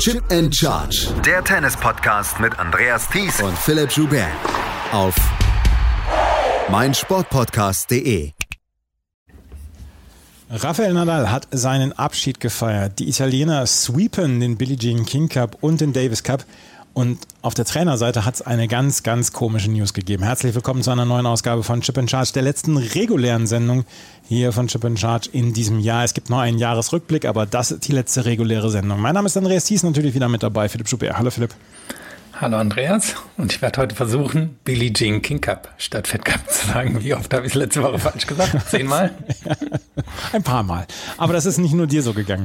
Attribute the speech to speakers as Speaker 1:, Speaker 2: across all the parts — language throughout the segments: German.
Speaker 1: Chip and Charge.
Speaker 2: Der Tennis-Podcast mit Andreas Thies
Speaker 1: und Philipp Joubert. Auf meinsportpodcast.de.
Speaker 3: Rafael Nadal hat seinen Abschied gefeiert. Die Italiener sweepen den Billie Jean King Cup und den Davis Cup. Und auf der Trainerseite hat es eine ganz, ganz komische News gegeben. Herzlich willkommen zu einer neuen Ausgabe von Chip and Charge, der letzten regulären Sendung hier von Chip and Charge in diesem Jahr. Es gibt noch einen Jahresrückblick, aber das ist die letzte reguläre Sendung. Mein Name ist Andreas Thies, natürlich wieder mit dabei, Philipp Joubert. Hallo Philipp.
Speaker 4: Hallo Andreas, und ich werde heute versuchen, Billie Jean King Cup statt Fed Cup zu sagen. Wie oft habe ich es letzte Woche falsch gesagt? 10 Mal?
Speaker 3: Ja, ein paar Mal. Aber das ist nicht nur dir so gegangen.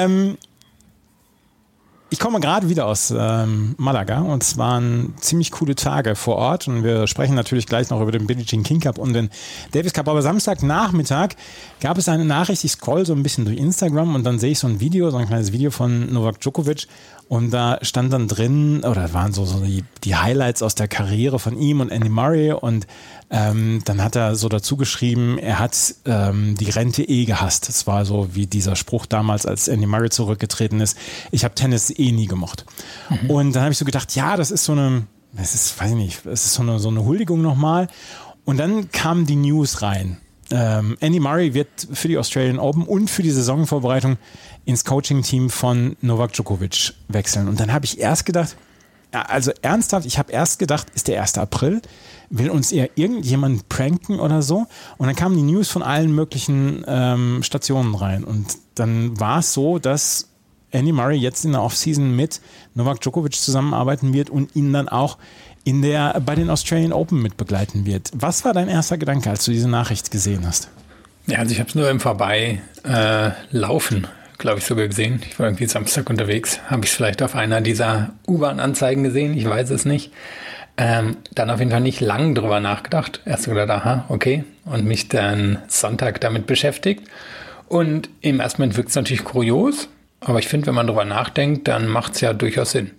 Speaker 3: Ich komme gerade wieder aus Malaga und es waren ziemlich coole Tage vor Ort und wir sprechen natürlich gleich noch über den Billie Jean King Cup und den Davis Cup, aber Samstagnachmittag gab es eine Nachricht, ich scroll so ein bisschen durch Instagram und dann sehe ich so ein kleines Video von Novak Djokovic und da stand dann drin, oder waren so die Highlights aus der Karriere von ihm und Andy Murray und dann hat er so dazu geschrieben, er hat die Rente gehasst. Das war so wie dieser Spruch damals, als Andy Murray zurückgetreten ist. Ich habe Tennis nie gemacht. Mhm. Und dann habe ich so gedacht, ja, das ist so eine Huldigung nochmal. Und dann kam die News rein. Andy Murray wird für die Australian Open und für die Saisonvorbereitung ins Coaching-Team von Novak Djokovic wechseln. Und dann habe ich erst gedacht, also ernsthaft, ist der 1. April? Will uns eher irgendjemand pranken oder so? Und dann kamen die News von allen möglichen Stationen rein. Und dann war es so, dass Andy Murray jetzt in der Offseason mit Novak Djokovic zusammenarbeiten wird und ihn dann auch bei den Australian Open mitbegleiten wird. Was war dein erster Gedanke, als du diese Nachricht gesehen hast?
Speaker 4: Ja, also ich habe es nur im Vorbeilaufen, glaube ich, sogar gesehen. Ich war irgendwie Samstag unterwegs. Habe ich es vielleicht auf einer dieser U-Bahn-Anzeigen gesehen? Ich weiß es nicht. Dann auf jeden Fall nicht lang drüber nachgedacht. Erst gedacht, aha, okay. Und mich dann Sonntag damit beschäftigt. Und im ersten Moment wirkt es natürlich kurios. Aber ich finde, wenn man drüber nachdenkt, dann macht es ja durchaus Sinn.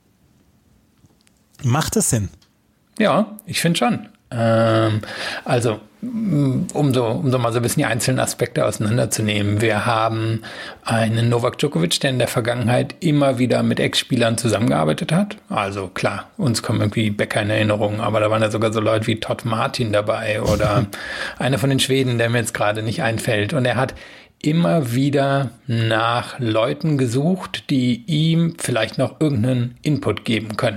Speaker 3: Macht es Sinn?
Speaker 4: Ja, ich finde schon. Also, um so mal so ein bisschen die einzelnen Aspekte auseinanderzunehmen. Wir haben einen Novak Djokovic, der in der Vergangenheit immer wieder mit Ex-Spielern zusammengearbeitet hat. Also klar, uns kommen irgendwie Becker in Erinnerung, aber da waren ja sogar so Leute wie Todd Martin dabei oder einer von den Schweden, der mir jetzt gerade nicht einfällt. Und er hat immer wieder nach Leuten gesucht, die ihm vielleicht noch irgendeinen Input geben können.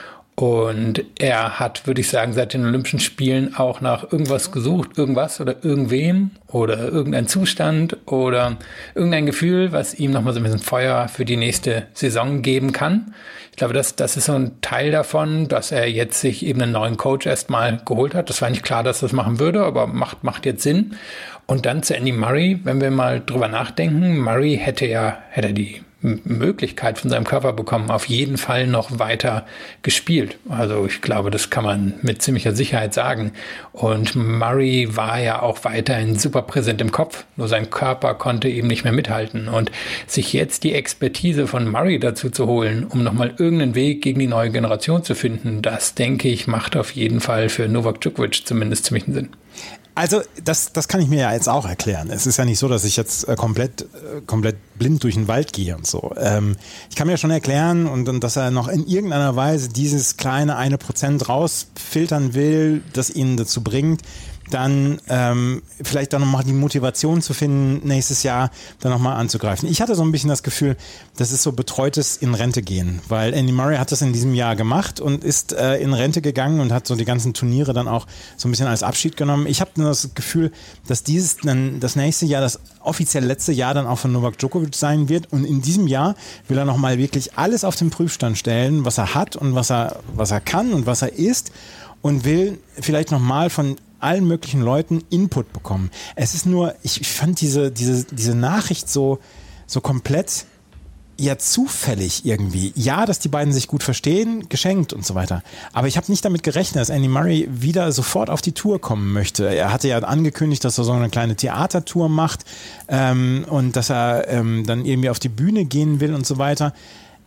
Speaker 4: Und er hat, würde ich sagen, seit den Olympischen Spielen auch nach irgendwas gesucht, irgendwas oder irgendwem oder irgendein Zustand oder irgendein Gefühl, was ihm nochmal so ein bisschen Feuer für die nächste Saison geben kann. Ich glaube, das ist so ein Teil davon, dass er jetzt sich eben einen neuen Coach erstmal geholt hat. Das war nicht klar, dass das machen würde, aber macht jetzt Sinn. Und dann zu Andy Murray, wenn wir mal drüber nachdenken, Murray hätte die Möglichkeit von seinem Körper bekommen, auf jeden Fall noch weiter gespielt. Also ich glaube, das kann man mit ziemlicher Sicherheit sagen. Und Murray war ja auch weiterhin super präsent im Kopf, nur sein Körper konnte eben nicht mehr mithalten. Und sich jetzt die Expertise von Murray dazu zu holen, um nochmal irgendeinen Weg gegen die neue Generation zu finden, das, denke ich, macht auf jeden Fall für Novak Djokovic zumindest ziemlichen Sinn.
Speaker 3: Also das kann ich mir ja jetzt auch erklären. Es ist ja nicht so, dass ich jetzt komplett blind durch den Wald gehe und so. Ich kann mir schon erklären und dass er noch in irgendeiner Weise dieses kleine 1% rausfiltern will, das ihn dazu bringt, dann vielleicht dann nochmal die Motivation zu finden, nächstes Jahr dann nochmal anzugreifen. Ich hatte so ein bisschen das Gefühl, das ist so betreutes in Rente gehen, weil Andy Murray hat das in diesem Jahr gemacht und ist in Rente gegangen und hat so die ganzen Turniere dann auch so ein bisschen als Abschied genommen. Ich habe nur das Gefühl, dass dieses dann das nächste Jahr, das offiziell letzte Jahr dann auch von Novak Djokovic sein wird und in diesem Jahr will er nochmal wirklich alles auf den Prüfstand stellen, was er hat und was er kann und was er ist und will vielleicht nochmal von allen möglichen Leuten Input bekommen. Es ist nur, ich fand diese Nachricht so komplett ja zufällig irgendwie. Ja, dass die beiden sich gut verstehen, geschenkt und so weiter. Aber ich habe nicht damit gerechnet, dass Andy Murray wieder sofort auf die Tour kommen möchte. Er hatte ja angekündigt, dass er so eine kleine Theatertour macht und dass er dann irgendwie auf die Bühne gehen will und so weiter.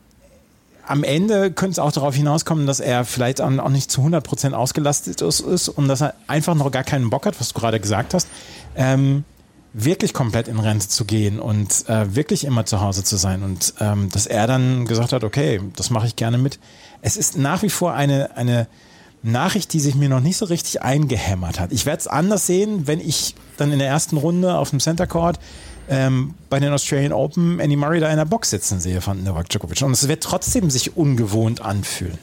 Speaker 3: Am Ende könnte es auch darauf hinauskommen, dass er vielleicht auch nicht zu 100% ausgelastet ist und dass er einfach noch gar keinen Bock hat, was du gerade gesagt hast. wirklich komplett in Rente zu gehen und wirklich immer zu Hause zu sein. Und dass er dann gesagt hat, okay, das mache ich gerne mit. Es ist nach wie vor eine Nachricht, die sich mir noch nicht so richtig eingehämmert hat. Ich werde es anders sehen, wenn ich dann in der ersten Runde auf dem Center Court bei den Australian Open Andy Murray da in der Box sitzen sehe von Novak Djokovic. Und es wird trotzdem sich ungewohnt anfühlen.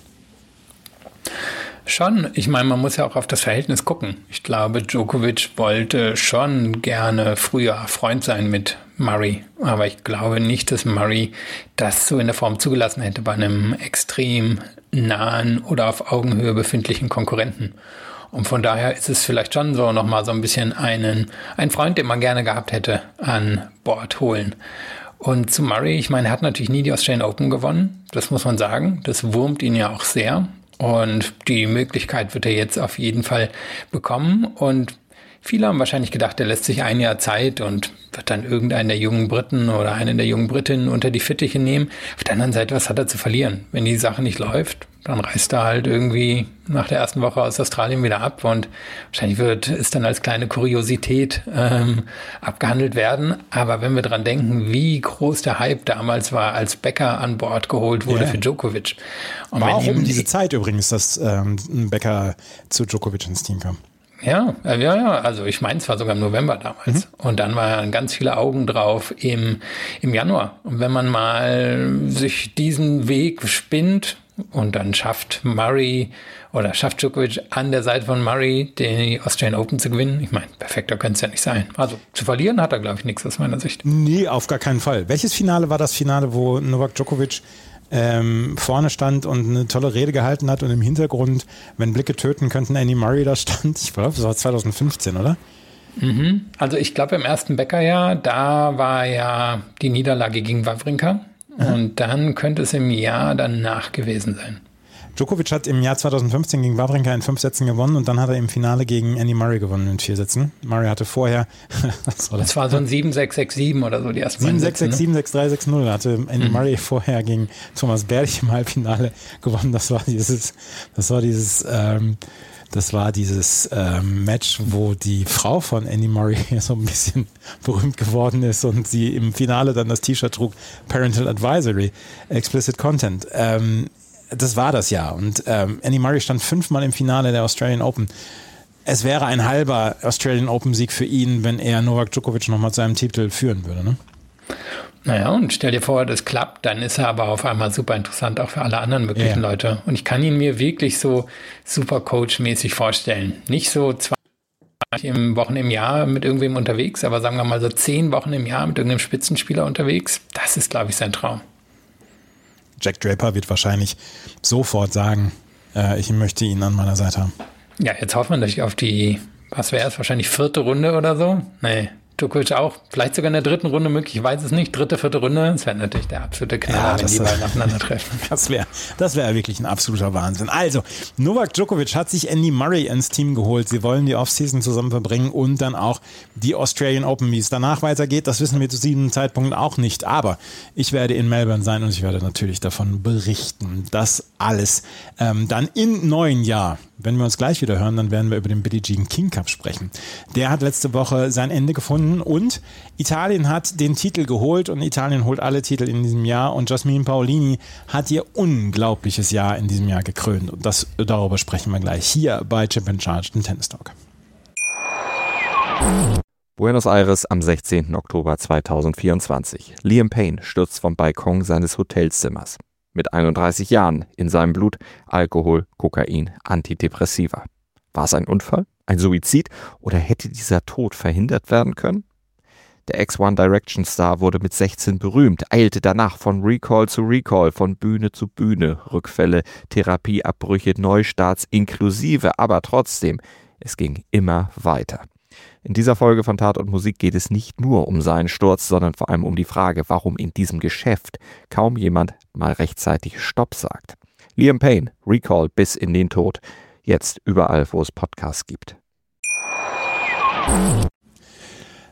Speaker 4: Schon. Ich meine, man muss ja auch auf das Verhältnis gucken. Ich glaube, Djokovic wollte schon gerne früher Freund sein mit Murray. Aber ich glaube nicht, dass Murray das so in der Form zugelassen hätte bei einem extrem nahen oder auf Augenhöhe befindlichen Konkurrenten. Und von daher ist es vielleicht schon so nochmal so ein bisschen ein Freund, den man gerne gehabt hätte, an Bord holen. Und zu Murray, ich meine, er hat natürlich nie die Australian Open gewonnen. Das muss man sagen. Das wurmt ihn ja auch sehr. Und die Möglichkeit wird er jetzt auf jeden Fall bekommen. Und viele haben wahrscheinlich gedacht, er lässt sich ein Jahr Zeit und wird dann irgendeinen der jungen Briten oder eine der jungen Britinnen unter die Fittiche nehmen. Auf der anderen Seite, was hat er zu verlieren? Wenn die Sache nicht läuft, dann reist er halt irgendwie nach der ersten Woche aus Australien wieder ab und wahrscheinlich wird es dann als kleine Kuriosität abgehandelt werden. Aber wenn wir dran denken, wie groß der Hype damals war, als Becker an Bord geholt wurde für Djokovic. Und
Speaker 3: war auch um diese Zeit übrigens, dass Becker zu Djokovic ins Team kam.
Speaker 4: Ja, also ich meine, es war sogar im November damals. Und dann waren ganz viele Augen drauf im Januar. Und wenn man mal sich diesen Weg spinnt und dann schafft Djokovic an der Seite von Murray die Australian Open zu gewinnen, ich meine, perfekter könnte es ja nicht sein. Also zu verlieren hat er, glaube ich, nichts aus meiner Sicht.
Speaker 3: Nee, auf gar keinen Fall. Welches Finale war das Finale, wo Novak Djokovic vorne stand und eine tolle Rede gehalten hat und im Hintergrund, wenn Blicke töten könnten, Andy Murray da stand? Ich glaube, das war 2015, oder?
Speaker 4: Also ich glaube, im ersten Bäckerjahr, da war ja die Niederlage gegen Wawrinka. Und dann könnte es im Jahr danach gewesen sein.
Speaker 3: Djokovic hat im Jahr 2015 gegen Wawrinka in 5 Sätzen gewonnen und dann hat er im Finale gegen Andy Murray gewonnen in 4 Sätzen. Murray hatte vorher...
Speaker 4: das war so ein 7-6-6-7 oder so die ersten
Speaker 3: 7-6-6-7, 6-3-6-0 hatte Andy Murray vorher gegen Thomas Berdych im Halbfinale gewonnen. Das war dieses Match, wo die Frau von Andy Murray so ein bisschen berühmt geworden ist und sie im Finale dann das T-Shirt trug, Parental Advisory, Explicit Content. Das war das Jahr. Und Andy Murray stand 5-mal im Finale der Australian Open. Es wäre ein halber Australian Open-Sieg für ihn, wenn er Novak Djokovic nochmal zu einem Titel führen würde, ne?
Speaker 4: Naja, und stell dir vor, das klappt, dann ist er aber auf einmal super interessant, auch für alle anderen möglichen Leute. Und ich kann ihn mir wirklich so super Coach-mäßig vorstellen. Nicht so 2 Wochen im Jahr mit irgendwem unterwegs, aber sagen wir mal so 10 Wochen im Jahr mit irgendeinem Spitzenspieler unterwegs. Das ist, glaube ich, sein Traum.
Speaker 3: Jack Draper wird wahrscheinlich sofort sagen, ich möchte ihn an meiner Seite haben.
Speaker 4: Ja, jetzt hoffen wir natürlich auf die, was wäre es, wahrscheinlich 4. Runde oder so? Nee, Djokovic auch. Vielleicht sogar in der 3. Runde möglich, ich weiß es nicht. 3., 4. Runde, das wäre natürlich der absolute Knaller, wenn die beiden aufeinandertreffen. Das
Speaker 3: wäre wirklich ein absoluter Wahnsinn. Also, Novak Djokovic hat sich Andy Murray ins Team geholt. Sie wollen die Offseason zusammen verbringen und dann auch die Australian Open. Wie es danach weitergeht, das wissen wir zu diesem Zeitpunkt auch nicht. Aber ich werde in Melbourne sein und ich werde natürlich davon berichten. Das alles dann im neuen Jahr. Wenn wir uns gleich wieder hören, dann werden wir über den Billie Jean King Cup sprechen. Der hat letzte Woche sein Ende gefunden und Italien hat den Titel geholt und Italien holt alle Titel in diesem Jahr und Jasmine Paolini hat ihr unglaubliches Jahr in diesem Jahr gekrönt und darüber sprechen wir gleich hier bei Chip and Charge, dem Tennis Talk.
Speaker 5: Buenos Aires am 16. Oktober 2024. Liam Payne stürzt vom Balkon seines Hotelzimmers. Mit 31 Jahren, in seinem Blut Alkohol, Kokain, Antidepressiva. War es ein Unfall, ein Suizid oder hätte dieser Tod verhindert werden können? Der Ex-One Direction Star wurde mit 16 berühmt, eilte danach von Recall zu Recall, von Bühne zu Bühne, Rückfälle, Therapieabbrüche, Neustarts inklusive, aber trotzdem, es ging immer weiter. In dieser Folge von Tat und Musik geht es nicht nur um seinen Sturz, sondern vor allem um die Frage, warum in diesem Geschäft kaum jemand mal rechtzeitig Stopp sagt. Liam Payne, Recall bis in den Tod. Jetzt überall, wo es Podcasts gibt.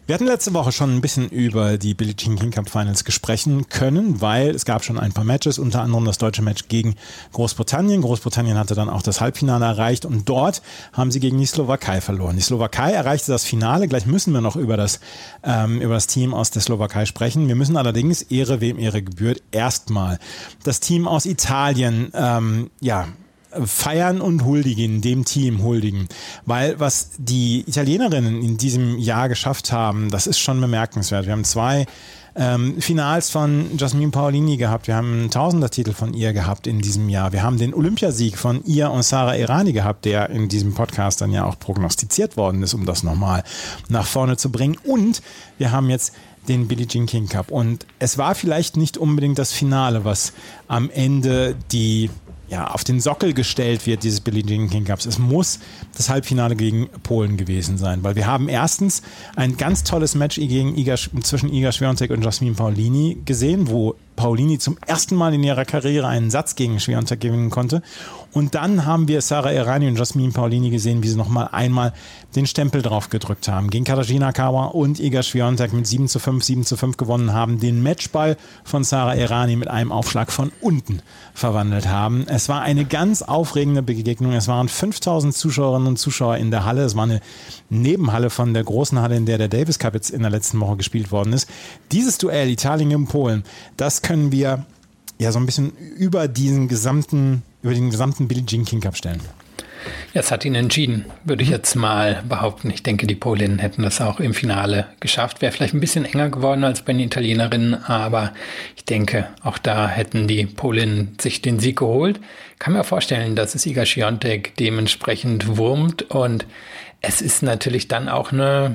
Speaker 3: Wir hatten letzte Woche schon ein bisschen über die Billie Jean King Cup Finals sprechen können, weil es gab schon ein paar Matches, unter anderem das deutsche Match gegen Großbritannien. Großbritannien hatte dann auch das Halbfinale erreicht und dort haben sie gegen die Slowakei verloren. Die Slowakei erreichte das Finale. Gleich müssen wir noch über das Team aus der Slowakei sprechen. Wir müssen allerdings, Ehre wem Ehre gebührt, erstmal das Team aus Italien, feiern und huldigen, dem Team huldigen. Weil was die Italienerinnen in diesem Jahr geschafft haben, das ist schon bemerkenswert. Wir haben 2 Finals von Jasmine Paolini gehabt. Wir haben einen Tausender-Titel von ihr gehabt in diesem Jahr. Wir haben den Olympiasieg von ihr und Sara Errani gehabt, der in diesem Podcast dann ja auch prognostiziert worden ist, um das nochmal nach vorne zu bringen. Und wir haben jetzt den Billie Jean King Cup. Und es war vielleicht nicht unbedingt das Finale, was am Ende auf den Sockel gestellt wird, dieses Billie Jean King Cups. Es muss das Halbfinale gegen Polen gewesen sein, weil wir haben erstens ein ganz tolles Match zwischen Iga Świątek und Jasmine Paolini gesehen, wo Paolini zum ersten Mal in ihrer Karriere einen Satz gegen Świątek gewinnen konnte. Und dann haben wir Sara Errani und Jasmine Paolini gesehen, wie sie nochmal einmal den Stempel drauf gedrückt haben. Gegen Katarzyna Kawa und Iga Świątek mit 7:5, 7:5 gewonnen haben, den Matchball von Sara Errani mit einem Aufschlag von unten verwandelt haben. Es war eine ganz aufregende Begegnung. Es waren 5000 Zuschauerinnen und Zuschauer in der Halle. Es war eine Nebenhalle von der großen Halle, in der Davis Cup jetzt in der letzten Woche gespielt worden ist. Dieses Duell Italien gegen Polen, das können wir so ein bisschen über den gesamten Billie Jean King Cup stellen.
Speaker 4: Ja, es hat ihn entschieden, würde ich jetzt mal behaupten. Ich denke, die Polinnen hätten das auch im Finale geschafft. Wäre vielleicht ein bisschen enger geworden als bei den Italienerinnen, aber ich denke, auch da hätten die Polinnen sich den Sieg geholt. Kann mir vorstellen, dass es Iga Świątek dementsprechend wurmt und es ist natürlich dann auch eine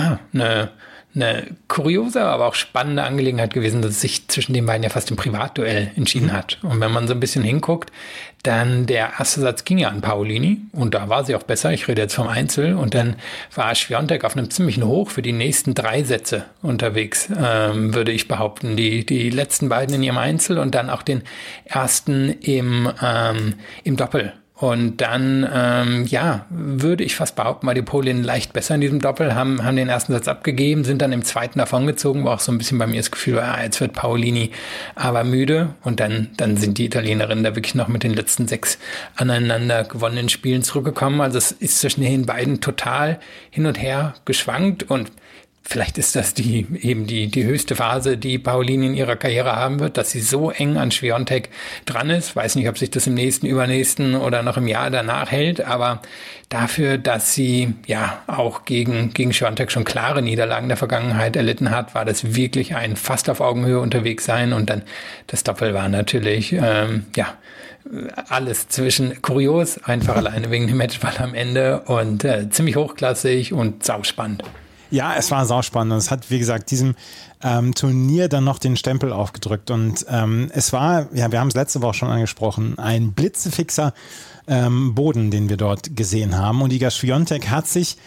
Speaker 4: kuriose, aber auch spannende Angelegenheit gewesen, dass es sich zwischen den beiden ja fast im Privatduell entschieden hat. Und wenn man so ein bisschen hinguckt, dann der erste Satz ging ja an Paolini und da war sie auch besser. Ich rede jetzt vom Einzel und dann war Świątek auf einem ziemlichen Hoch für die nächsten 3 Sätze unterwegs, würde ich behaupten. Die letzten beiden in ihrem Einzel und dann auch den ersten im Doppel. Und dann, würde ich fast behaupten, war die Polinnen leicht besser in diesem Doppel, haben den ersten Satz abgegeben, sind dann im zweiten davongezogen, war auch so ein bisschen bei mir das Gefühl, jetzt wird Paolini aber müde. Und dann sind die Italienerinnen da wirklich noch mit den letzten 6 aneinander gewonnenen Spielen zurückgekommen. Also es ist zwischen den beiden total hin und her geschwankt und vielleicht ist das die höchste Phase, die Paolini in ihrer Karriere haben wird, dass sie so eng an Świątek dran ist. Weiß nicht, ob sich das im nächsten, übernächsten oder noch im Jahr danach hält, aber dafür, dass sie auch gegen Świątek schon klare Niederlagen der Vergangenheit erlitten hat, war das wirklich ein fast auf Augenhöhe unterwegs sein. Und dann das Doppel war natürlich alles zwischen kurios, einfach alleine wegen dem Matchball am Ende und ziemlich hochklassig und sauspannend.
Speaker 3: Ja, es war sauspannend. Es hat, wie gesagt, diesem Turnier dann noch den Stempel aufgedrückt. Und es war, wir haben es letzte Woche schon angesprochen, ein blitzefixer Boden, den wir dort gesehen haben. Und Iga Świątek hat sich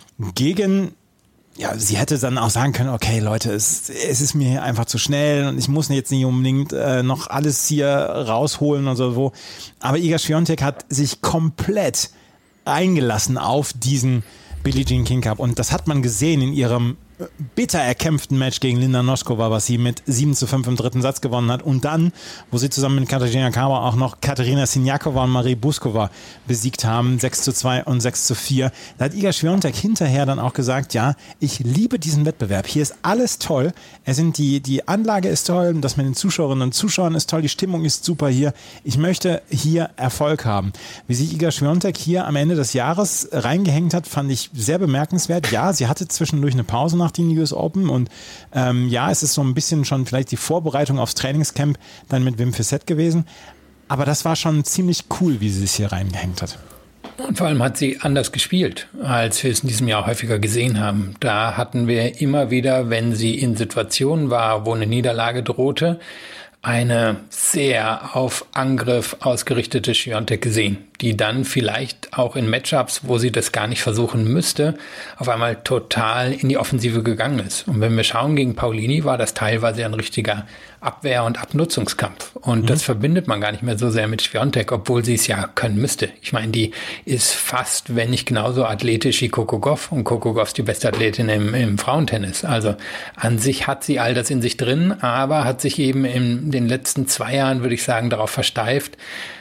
Speaker 3: sie hätte dann auch sagen können, okay Leute, es ist mir hier einfach zu schnell und ich muss jetzt nicht unbedingt noch alles hier rausholen und so. Aber Iga Świątek hat sich komplett eingelassen auf diesen Billie Jean King Cup. Und das hat man gesehen in ihrem bitter erkämpften Match gegen Linda Noskova, was sie mit 7:5 im dritten Satz gewonnen hat. Und dann, wo sie zusammen mit Katarzyna Kawa auch noch Katerina Siniakova und Marie Buskova besiegt haben, 6:2 und 6:4. Da hat Iga Świątek hinterher dann auch gesagt, ja, ich liebe diesen Wettbewerb. Hier ist alles toll. Die Anlage ist toll, das mit den Zuschauerinnen und Zuschauern ist toll, die Stimmung ist super hier. Ich möchte hier Erfolg haben. Wie sich Iga Świątek hier am Ende des Jahres reingehängt hat, fand ich sehr bemerkenswert. Ja, sie hatte zwischendurch eine Pause nach den US Open und es ist so ein bisschen schon vielleicht die Vorbereitung aufs Trainingscamp dann mit Wim Fissette gewesen, aber das war schon ziemlich cool, wie sie sich hier reingehängt hat.
Speaker 4: Und vor allem hat sie anders gespielt, als wir es in diesem Jahr häufiger gesehen haben. Da hatten wir immer wieder, wenn sie in Situationen war, wo eine Niederlage drohte, eine sehr auf Angriff ausgerichtete Świątek gesehen, die dann vielleicht auch in Matchups, wo sie das gar nicht versuchen müsste, auf einmal total in die Offensive gegangen ist. Und wenn wir schauen, gegen Paolini war das teilweise ein richtiger Abwehr- und Abnutzungskampf. Und das verbindet man gar nicht mehr so sehr mit Świątek, obwohl sie es ja können müsste. Ich meine, die ist fast, wenn nicht genauso athletisch wie Coco Gauff. Und Coco Gauff ist die beste Athletin im Frauentennis. Also an sich hat sie all das in sich drin, aber hat sich eben in den letzten 2 Jahren, würde ich sagen, darauf versteift,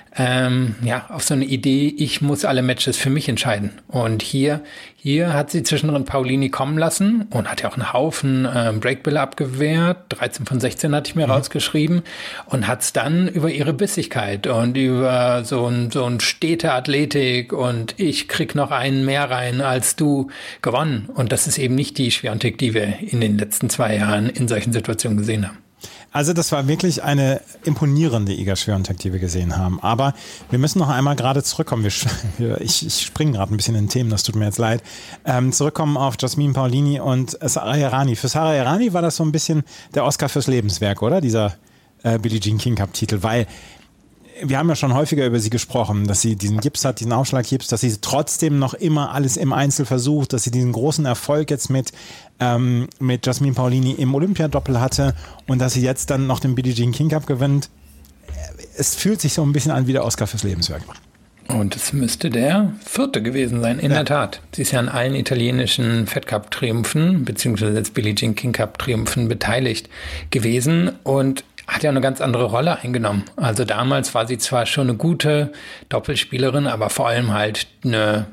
Speaker 4: auf so eine Idee, ich muss alle Matches für mich entscheiden. Und hier hat sie zwischendrin Paolini kommen lassen und hat ja auch einen Haufen Breakbälle abgewehrt. 13 von 16 hatte ich mir rausgeschrieben und hat es dann über ihre Bissigkeit und über so ein stete Athletik und ich krieg noch einen mehr rein als du gewonnen. Und das ist eben nicht die Świątek, die wir in den letzten 2 Jahren in solchen Situationen gesehen haben.
Speaker 3: Also das war wirklich eine imponierende Iga Świątek, die wir gesehen haben. Aber wir müssen noch einmal gerade zurückkommen. Ich springe gerade ein bisschen in Themen, das tut mir jetzt leid. Zurückkommen auf Jasmine Paolini und Sara Errani. Für Sara Errani war das so ein bisschen der Oscar fürs Lebenswerk, oder? Dieser Billie Jean King Cup Titel, weil wir haben ja schon häufiger über sie gesprochen, dass sie diesen Gips hat, diesen Aufschlaggips, dass sie trotzdem noch immer alles im Einzel versucht, dass sie diesen großen Erfolg jetzt mit Jasmine Paolini im Olympiadoppel hatte und dass sie jetzt dann noch den Billie Jean King Cup gewinnt. Es fühlt sich so ein bisschen an wie der Oscar fürs Lebenswerk.
Speaker 4: Und es müsste der 4. gewesen sein, in der Tat. Sie ist ja an allen italienischen Fed Cup Triumphen, beziehungsweise jetzt Billie Jean King Cup Triumphen beteiligt gewesen und hat ja eine ganz andere Rolle eingenommen. Also damals war sie zwar schon eine gute Doppelspielerin, aber vor allem halt eine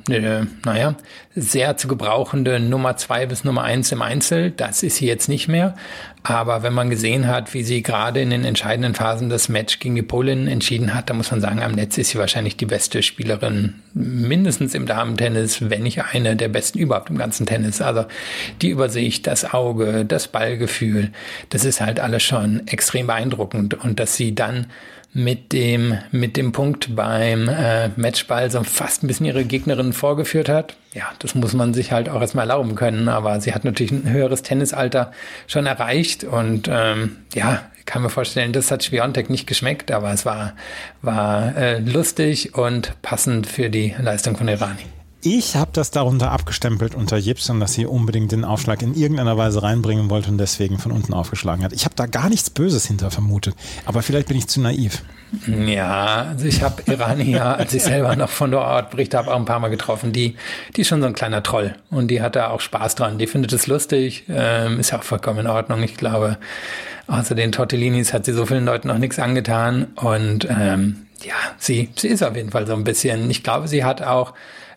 Speaker 4: sehr zu gebrauchende Nummer 2 bis Nummer 1 im Einzel. Das ist sie jetzt nicht mehr. Aber wenn man gesehen hat, wie sie gerade in den entscheidenden Phasen das Match gegen die Polin entschieden hat, da muss man sagen, am Netz ist sie wahrscheinlich die beste Spielerin, mindestens im Damentennis, wenn nicht eine der besten überhaupt im ganzen Tennis. Also die Übersicht, das Auge, das Ballgefühl, das ist halt alles schon extrem beeindruckend. Und dass sie dann mit dem Punkt beim Matchball so fast ein bisschen ihre Gegnerin vorgeführt hat. Ja, das muss man sich halt auch erstmal erlauben können, aber sie hat natürlich ein höheres Tennisalter schon erreicht und ich kann mir vorstellen, das hat Świątek nicht geschmeckt, aber es war lustig und passend für die Leistung von Errani.
Speaker 3: Ich habe das darunter abgestempelt unter Gibson, dass sie unbedingt den Aufschlag in irgendeiner Weise reinbringen wollte und deswegen von unten aufgeschlagen hat. Ich habe da gar nichts Böses hinter vermutet, aber vielleicht bin ich zu naiv.
Speaker 4: Ja, also ich habe Errani ja, als ich selber noch von dort berichtet habe, auch ein paar Mal getroffen. Die ist schon so ein kleiner Troll und die hat da auch Spaß dran. Die findet es lustig, ist ja auch vollkommen in Ordnung. Ich glaube, außer den Tortellinis hat sie so vielen Leuten noch nichts angetan und sie ist auf jeden Fall so ein bisschen, ich glaube, sie hat auch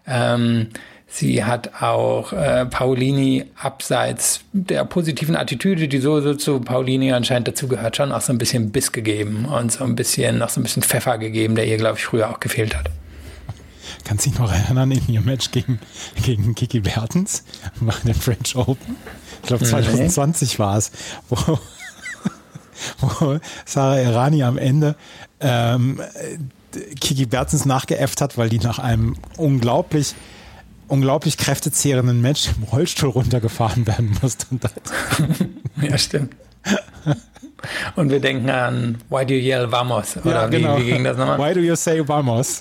Speaker 4: Paolini abseits der positiven Attitüde, die so zu Paolini anscheinend dazugehört, schon auch so ein bisschen Biss gegeben und so ein bisschen Pfeffer gegeben, der ihr, glaube ich, früher auch gefehlt hat.
Speaker 3: Kannst du dich noch erinnern in ihr Match gegen Kiki Bertens bei dem French Open? Ich glaube 2020 war es, wo Sara Errani am Ende Kiki Bertens nachgeäfft hat, weil die nach einem unglaublich kräftezehrenden Match im Rollstuhl runtergefahren werden musste.
Speaker 4: Ja, stimmt. Und wir denken an Why do you yell vamos? Oder ja, genau. Wie ging das nochmal?
Speaker 3: Why do you say vamos?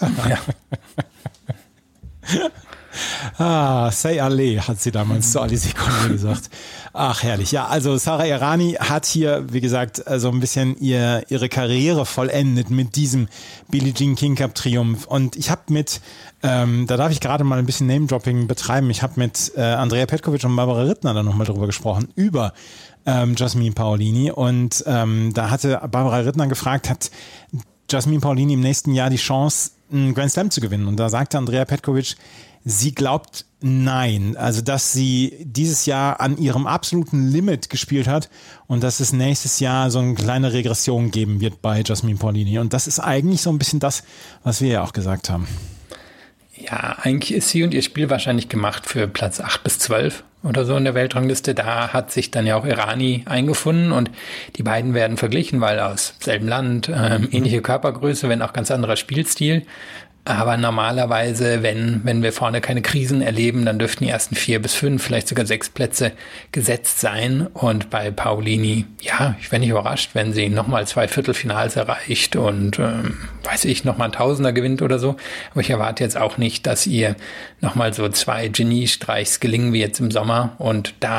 Speaker 4: Ja.
Speaker 3: Say alle, hat sie damals zu Ali Sekunde gesagt. Ach, herrlich. Ja, also Sara Errani hat hier, wie gesagt, so ein bisschen ihre Karriere vollendet mit diesem Billie Jean King Cup Triumph. Und ich habe da darf ich gerade mal ein bisschen Name-Dropping betreiben, ich habe mit Andrea Petkovic und Barbara Rittner dann nochmal drüber gesprochen, über Jasmine Paolini. Und da hatte Barbara Rittner gefragt, hat Jasmine Paolini im nächsten Jahr die Chance, einen Grand Slam zu gewinnen? Und da sagte Andrea Petkovic, sie glaubt nein, also dass sie dieses Jahr an ihrem absoluten Limit gespielt hat und dass es nächstes Jahr so eine kleine Regression geben wird bei Jasmine Paolini. Und das ist eigentlich so ein bisschen das, was wir ja auch gesagt haben.
Speaker 4: Ja, eigentlich ist sie und ihr Spiel wahrscheinlich gemacht für Platz 8 bis 12 oder so in der Weltrangliste. Da hat sich dann ja auch Errani eingefunden und die beiden werden verglichen, weil aus selben Land, ähnliche Körpergröße, wenn auch ganz anderer Spielstil. Aber normalerweise, wenn wir vorne keine Krisen erleben, dann dürften die ersten 4 bis 5, vielleicht sogar 6 Plätze gesetzt sein. Und bei Paolini, ja, ich wäre nicht überrascht, wenn sie nochmal 2 Viertelfinals erreicht und, nochmal ein Tausender gewinnt oder so. Aber ich erwarte jetzt auch nicht, dass ihr nochmal so 2 Geniestreichs gelingen wie jetzt im Sommer. Und da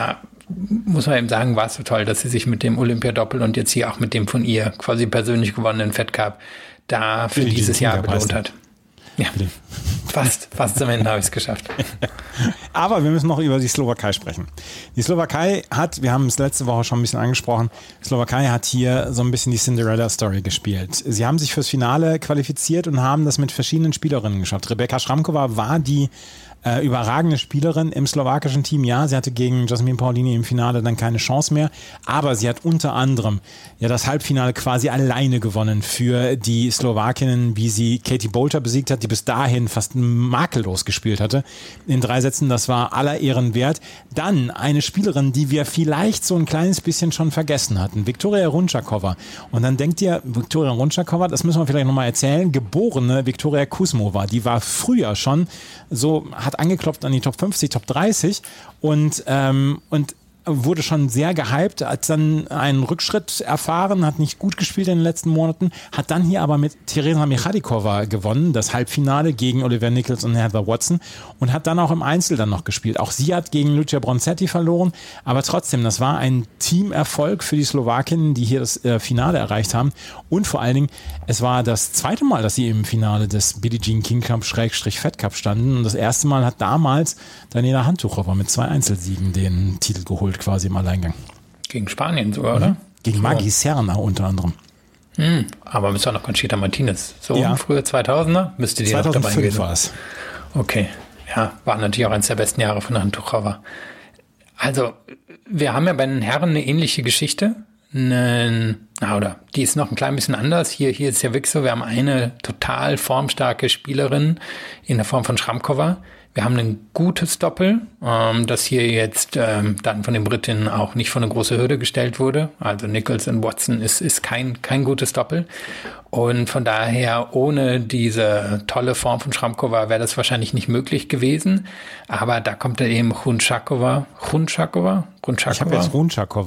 Speaker 4: muss man eben sagen, war es so toll, dass sie sich mit dem Olympiadoppel und jetzt hier auch mit dem von ihr quasi persönlich gewonnenen Fed Cup da für dieses Jahr belohnt hat. Ja, fast zum Ende habe ich es geschafft.
Speaker 3: Aber wir müssen noch über die Slowakei sprechen. Die Slowakei hat, wir haben es letzte Woche schon ein bisschen angesprochen, die Slowakei hat hier so ein bisschen die Cinderella-Story gespielt. Sie haben sich fürs Finale qualifiziert und haben das mit verschiedenen Spielerinnen geschafft. Rebeka Šramková war die überragende Spielerin im slowakischen Team. Ja, sie hatte gegen Jasmine Paolini im Finale dann keine Chance mehr, aber sie hat unter anderem ja das Halbfinale quasi alleine gewonnen für die Slowakinnen, wie sie Katie Boulter besiegt hat, die bis dahin fast makellos gespielt hatte in 3 Sätzen. Das war aller Ehren wert. Dann eine Spielerin, die wir vielleicht so ein kleines bisschen schon vergessen hatten, Viktoria Runčáková. Und dann denkt ihr, Viktoria Runčáková, das müssen wir vielleicht nochmal erzählen, geborene Viktoria Kuzmová, die war früher schon so, hat angeklopft an die Top 50, Top 30 und wurde schon sehr gehypt, hat dann einen Rückschritt erfahren, hat nicht gut gespielt in den letzten Monaten, hat dann hier aber mit Teresa Michalíková gewonnen, das Halbfinale gegen Olivia Nichols und Heather Watson und hat dann auch im Einzel dann noch gespielt. Auch sie hat gegen Lucia Bronzetti verloren, aber trotzdem, das war ein Teamerfolg für die Slowakinnen, die hier das Finale erreicht haben und vor allen Dingen, es war das zweite Mal, dass sie im Finale des Billie Jean King Cup / Fed Cup standen und das erste Mal hat damals Daniela Hantuchová mit 2 Einzelsiegen den Titel geholt, quasi im Alleingang.
Speaker 4: Gegen Spanien sogar, oder?
Speaker 3: Gegen Maggie Serna unter anderem.
Speaker 4: Aber müsste auch noch Conchita Martinez. So frühe 2000er müsste die
Speaker 3: 2005
Speaker 4: noch dabei gewesen.
Speaker 3: War es.
Speaker 4: Okay. Ja, war natürlich auch eines der besten Jahre von Hantuchová. Also, wir haben ja bei den Herren eine ähnliche Geschichte. Oder die ist noch ein klein bisschen anders. Hier ist ja wirklich so, wir haben eine total formstarke Spielerin in der Form von Šramková. Wir haben ein gutes Doppel, das hier jetzt dann von den Britinnen auch nicht vor eine große Hürde gestellt wurde. Also Nichols und Watson ist kein gutes Doppel. Und von daher, ohne diese tolle Form von Šramková wäre das wahrscheinlich nicht möglich gewesen. Aber da kommt dann eben Runčáková. Ich habe jetzt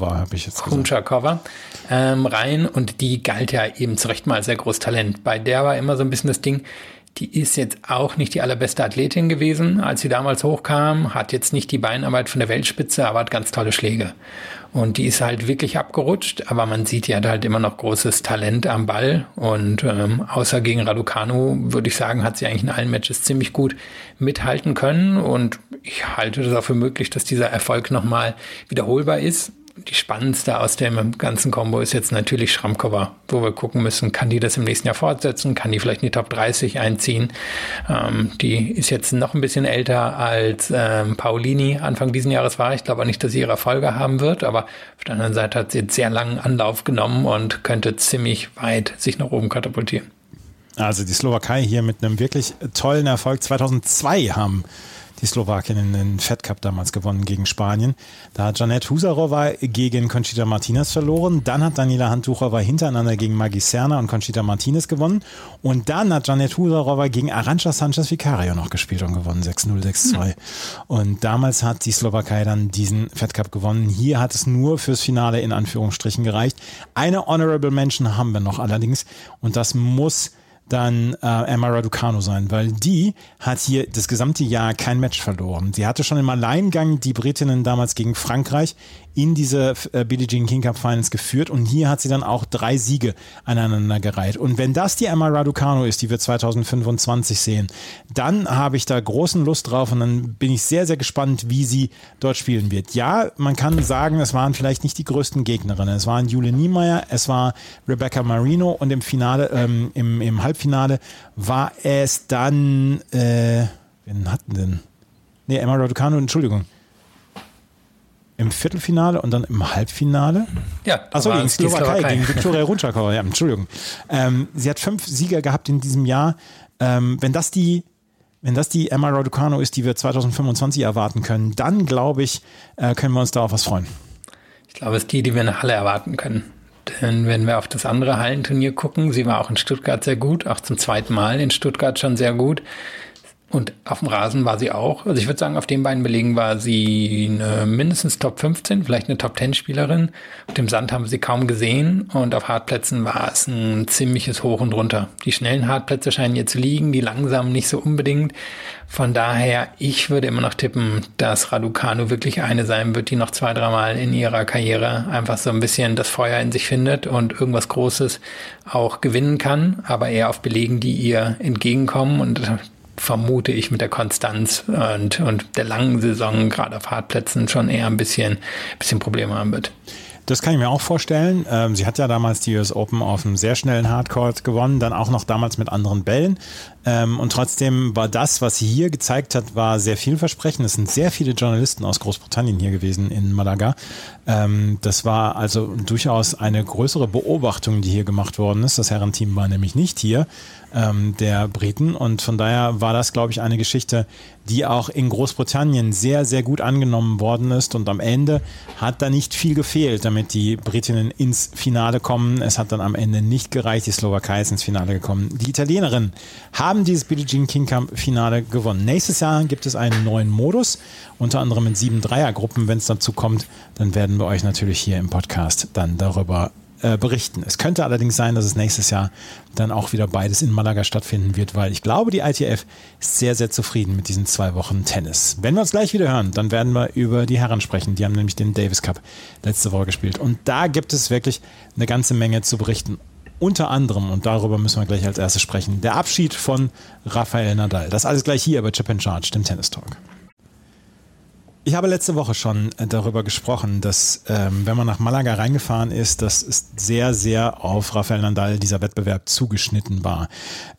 Speaker 4: Runčáková rein und die galt ja eben zu Recht mal als sehr großes Talent. Bei der war immer so ein bisschen das Ding, die ist jetzt auch nicht die allerbeste Athletin gewesen, als sie damals hochkam, hat jetzt nicht die Beinarbeit von der Weltspitze, aber hat ganz tolle Schläge. Und die ist halt wirklich abgerutscht, aber man sieht, die hat halt immer noch großes Talent am Ball und außer gegen Raducanu, würde ich sagen, hat sie eigentlich in allen Matches ziemlich gut mithalten können und ich halte das auch für möglich, dass dieser Erfolg nochmal wiederholbar ist. Die spannendste aus dem ganzen Kombo ist jetzt natürlich Šramková, wo wir gucken müssen, kann die das im nächsten Jahr fortsetzen, kann die vielleicht in die Top 30 einziehen. Die ist jetzt noch ein bisschen älter als Paolini Anfang diesen Jahres war. Ich glaube auch nicht, dass sie ihre Erfolge haben wird, aber auf der anderen Seite hat sie jetzt sehr langen Anlauf genommen und könnte ziemlich weit sich nach oben katapultieren.
Speaker 3: Also die Slowakei hier mit einem wirklich tollen Erfolg. 2002 haben die Slowakinnen den Fed Cup damals gewonnen gegen Spanien. Da hat Janette Husárová gegen Conchita Martinez verloren. Dann hat Daniela Hantuchová hintereinander gegen Maggie Serna und Conchita Martinez gewonnen. Und dann hat Janette Husárová gegen Arantxa Sánchez Vicario noch gespielt und gewonnen. 6-0, 6-2. Und damals hat die Slowakei dann diesen Fed Cup gewonnen. Hier hat es nur fürs Finale in Anführungsstrichen gereicht. Eine Honorable Mention haben wir noch allerdings. Und das muss dann Emma Raducanu sein, weil die hat hier das gesamte Jahr kein Match verloren. Sie hatte schon im Alleingang die Britinnen damals gegen Frankreich in diese Billie Jean King Cup Finals geführt und hier hat sie dann auch 3 Siege aneinander gereiht. Und wenn das die Emma Raducanu ist, die wir 2025 sehen, dann habe ich da großen Lust drauf und dann bin ich sehr, sehr gespannt, wie sie dort spielen wird. Ja, man kann sagen, es waren vielleicht nicht die größten Gegnerinnen. Es waren Jule Niemeyer, es war Rebecca Marino und im Finale, im Halbfinale war es dann, wen hatten denn? Nee, Emma Raducanu, Entschuldigung. Im Viertelfinale und dann im Halbfinale?
Speaker 4: Ja.
Speaker 3: Achso, gegen Slowakei, gegen Viktoria Runčáková. Ja, Entschuldigung. Sie hat 5 Sieger gehabt in diesem Jahr. Wenn das die Emma Raducanu ist, die wir 2025 erwarten können, dann glaube ich, können wir uns da auf was freuen.
Speaker 4: Ich glaube, es ist die wir in der Halle erwarten können. Denn wenn wir auf das andere Hallenturnier gucken, sie war auch in Stuttgart sehr gut, auch zum zweiten Mal in Stuttgart schon sehr gut. Und auf dem Rasen war sie auch. Also ich würde sagen, auf den beiden Belegen war sie mindestens Top 15, vielleicht eine Top 10 Spielerin. Auf dem Sand haben wir sie kaum gesehen und auf Hartplätzen war es ein ziemliches Hoch und Runter. Die schnellen Hartplätze scheinen ihr zu liegen, die langsamen nicht so unbedingt. Von daher, ich würde immer noch tippen, dass Raducanu wirklich eine sein wird, die noch 2-3 Mal in ihrer Karriere einfach so ein bisschen das Feuer in sich findet und irgendwas Großes auch gewinnen kann, aber eher auf Belegen, die ihr entgegenkommen, und vermute ich mit der Konstanz und der langen Saison gerade auf Hartplätzen schon eher ein bisschen Probleme haben wird.
Speaker 3: Das kann ich mir auch vorstellen. Sie hat ja damals die US Open auf einem sehr schnellen Hardcourt gewonnen, dann auch noch damals mit anderen Bällen. Und trotzdem war das, was sie hier gezeigt hat, war sehr vielversprechend. Es sind sehr viele Journalisten aus Großbritannien hier gewesen in Malaga. Das war also durchaus eine größere Beobachtung, die hier gemacht worden ist. Das Herrenteam war nämlich nicht hier, der Briten. Und von daher war das, glaube ich, eine Geschichte, die auch in Großbritannien sehr, sehr gut angenommen worden ist. Und am Ende hat da nicht viel gefehlt, damit die Britinnen ins Finale kommen. Es hat dann am Ende nicht gereicht. Die Slowakei ist ins Finale gekommen. Die Italienerinnen haben dieses Billie Jean King Cup Finale gewonnen. Nächstes Jahr gibt es einen neuen Modus, unter anderem mit 7 Dreiergruppen. Wenn es dazu kommt, dann werden wir euch natürlich hier im Podcast dann darüber berichten. Es könnte allerdings sein, dass es nächstes Jahr dann auch wieder beides in Malaga stattfinden wird, weil ich glaube, die ITF ist sehr, sehr zufrieden mit diesen 2 Wochen Tennis. Wenn wir uns gleich wieder hören, dann werden wir über die Herren sprechen. Die haben nämlich den Davis Cup letzte Woche gespielt. Und da gibt es wirklich eine ganze Menge zu berichten. Unter anderem, und darüber müssen wir gleich als erstes sprechen, der Abschied von Rafael Nadal. Das alles gleich hier bei Chip and Charge, dem Tennis Talk. Ich habe letzte Woche schon darüber gesprochen, dass wenn man nach Malaga reingefahren ist, dass es sehr, sehr auf Rafael Nadal dieser Wettbewerb zugeschnitten war.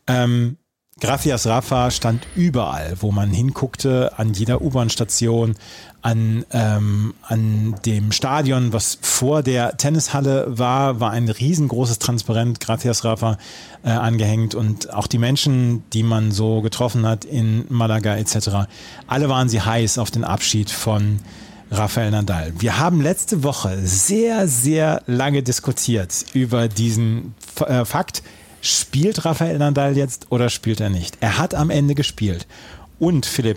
Speaker 3: Gracias Rafa stand überall, wo man hinguckte, an jeder U-Bahn-Station, an dem Stadion, was vor der Tennishalle war ein riesengroßes Transparent, Gracias Rafa, angehängt, und auch die Menschen, die man so getroffen hat in Malaga etc., alle waren sie heiß auf den Abschied von Rafael Nadal. Wir haben letzte Woche sehr, sehr lange diskutiert über diesen Fakt. Spielt Rafael Nadal jetzt oder spielt er nicht? Er hat am Ende gespielt. Und Philipp,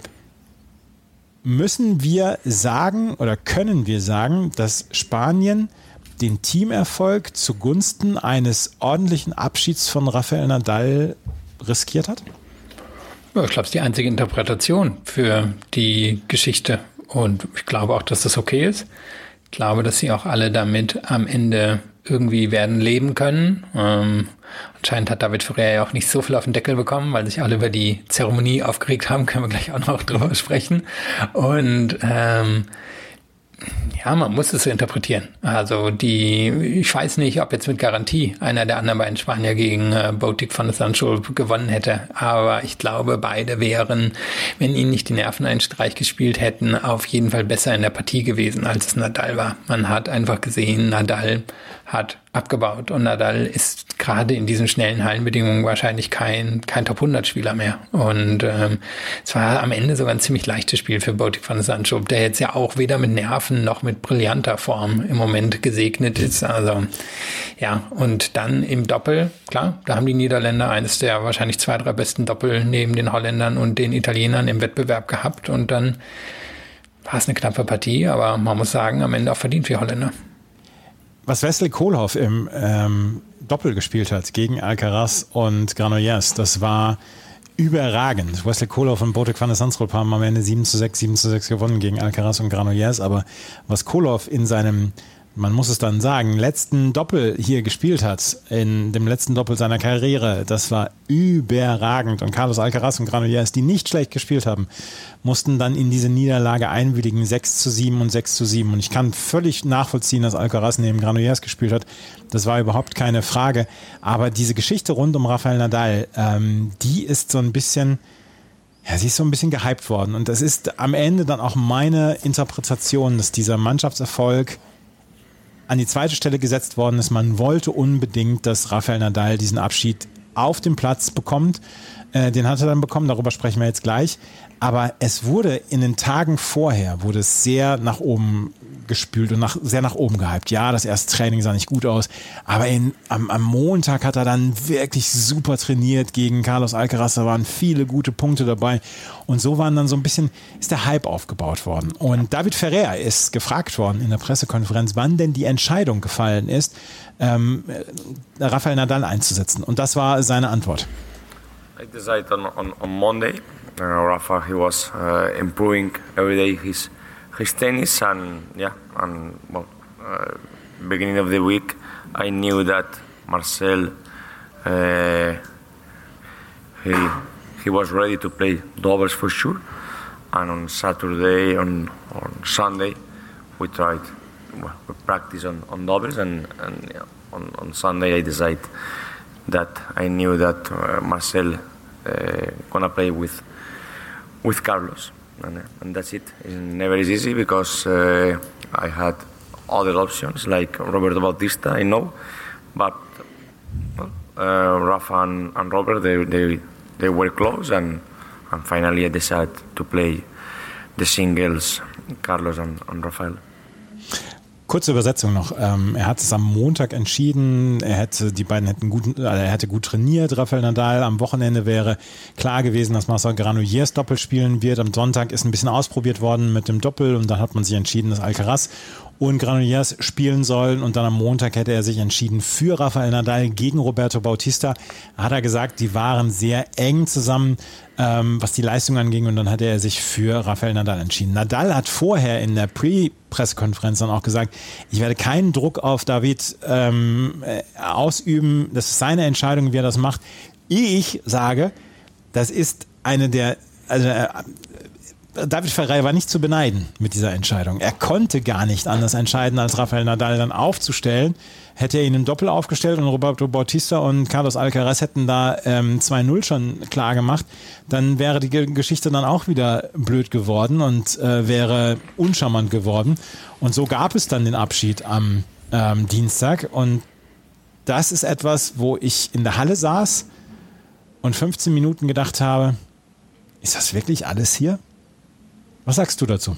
Speaker 3: müssen wir sagen oder können wir sagen, dass Spanien den Teamerfolg zugunsten eines ordentlichen Abschieds von Rafael Nadal riskiert hat?
Speaker 4: Ja, ich glaube, es ist die einzige Interpretation für die Geschichte. Und ich glaube auch, dass das okay ist. Ich glaube, dass sie auch alle damit am Ende irgendwie werden leben können. Anscheinend hat David Ferrer ja auch nicht so viel auf den Deckel bekommen, weil sich alle über die Zeremonie aufgeregt haben, können wir gleich auch noch drüber sprechen. Und ja, man muss es so interpretieren. Also ich weiß nicht, ob jetzt mit Garantie einer der anderen beiden Spanier gegen Botic van der Zandschulp gewonnen hätte, aber ich glaube, beide wären, wenn ihnen nicht die Nerven einen Streich gespielt hätten, auf jeden Fall besser in der Partie gewesen, als es Nadal war. Man hat einfach gesehen, Nadal hat abgebaut und Nadal ist gerade in diesen schnellen Hallenbedingungen wahrscheinlich kein Top-100-Spieler mehr. Und es war am Ende sogar ein ziemlich leichtes Spiel für Botic van der Zandschulp, der jetzt ja auch weder mit Nerven noch mit brillanter Form im Moment gesegnet ist. Also ja, und dann im Doppel, klar, da haben die Niederländer eines der wahrscheinlich 2, 3 besten Doppel neben den Holländern und den Italienern im Wettbewerb gehabt, und dann war es eine knappe Partie, aber man muss sagen, am Ende auch verdient für Holländer.
Speaker 3: Was Wesley Koolhof im Doppel gespielt hat gegen Alcaraz und Granollers, das war überragend. Wesley Koolhof und Botic van der Zandschulp haben am Ende 7:6 gewonnen gegen Alcaraz und Granollers, aber was Koolhof in seinem, man muss es dann sagen, letzten Doppel hier gespielt hat, in dem letzten Doppel seiner Karriere, das war überragend. Und Carlos Alcaraz und Granollers, die nicht schlecht gespielt haben, mussten dann in diese Niederlage einwilligen, 6:7 und 6:7. Und ich kann völlig nachvollziehen, dass Alcaraz neben Granollers gespielt hat. Das war überhaupt keine Frage. Aber diese Geschichte rund um Rafael Nadal, die ist so ein bisschen, ja, sie ist so ein bisschen gehypt worden. Und das ist am Ende dann auch meine Interpretation, dass dieser Mannschaftserfolg an die zweite Stelle gesetzt worden ist. Man wollte unbedingt, dass Rafael Nadal diesen Abschied auf dem Platz bekommt. Den hat er dann bekommen, darüber sprechen wir jetzt gleich. Aber es wurde in den Tagen vorher, wurde es sehr nach oben gespült und sehr nach oben gehypt. Ja, das erste Training sah nicht gut aus, aber am Montag hat er dann wirklich super trainiert gegen Carlos Alcaraz. Da waren viele gute Punkte dabei und so waren dann so ein bisschen, ist der Hype aufgebaut worden. Und David Ferrer ist gefragt worden in der Pressekonferenz, wann denn die Entscheidung gefallen ist, Rafael Nadal einzusetzen. Und das war seine Antwort.
Speaker 6: I decided on Monday. Rafa, he was improving every day his tennis, and beginning of the week, I knew that Marcel he was ready to play doubles for sure. And on Saturday, on Sunday, we practice on doubles, and on Sunday I decided that I knew that Marcel gonna play with Carlos, and that's it. It never is easy because I had other options like Roberto Bautista, I know, but Rafa and Robert they were close, and finally I decided to play the singles, Carlos and Rafael.
Speaker 3: Kurze Übersetzung noch. Er hat es am Montag entschieden. Er hätte gut trainiert, Rafael Nadal. Am Wochenende wäre klar gewesen, dass Marcel Granollers Doppel spielen wird. Am Sonntag ist ein bisschen ausprobiert worden mit dem Doppel und dann hat man sich entschieden, dass Alcaraz und Granollers spielen sollen. Und dann am Montag hätte er sich entschieden für Rafael Nadal gegen Roberto Bautista. Hat er gesagt, die waren sehr eng zusammen, was die Leistung anging, und dann hat er sich für Rafael Nadal entschieden. Nadal hat vorher in der Pre-Pressekonferenz dann auch gesagt, ich werde keinen Druck auf David ausüben, das ist seine Entscheidung, wie er das macht. Ich sage, das ist David Ferrer war nicht zu beneiden mit dieser Entscheidung. Er konnte gar nicht anders entscheiden, als Rafael Nadal dann aufzustellen. Hätte er ihn im Doppel aufgestellt und Roberto Bautista und Carlos Alcaraz hätten da 2-0 schon klar gemacht, dann wäre die Geschichte dann auch wieder blöd geworden und wäre uncharmant geworden. Und so gab es dann den Abschied am Dienstag. Und das ist etwas, wo ich in der Halle saß und 15 Minuten gedacht habe, ist das wirklich alles hier? Was sagst du dazu?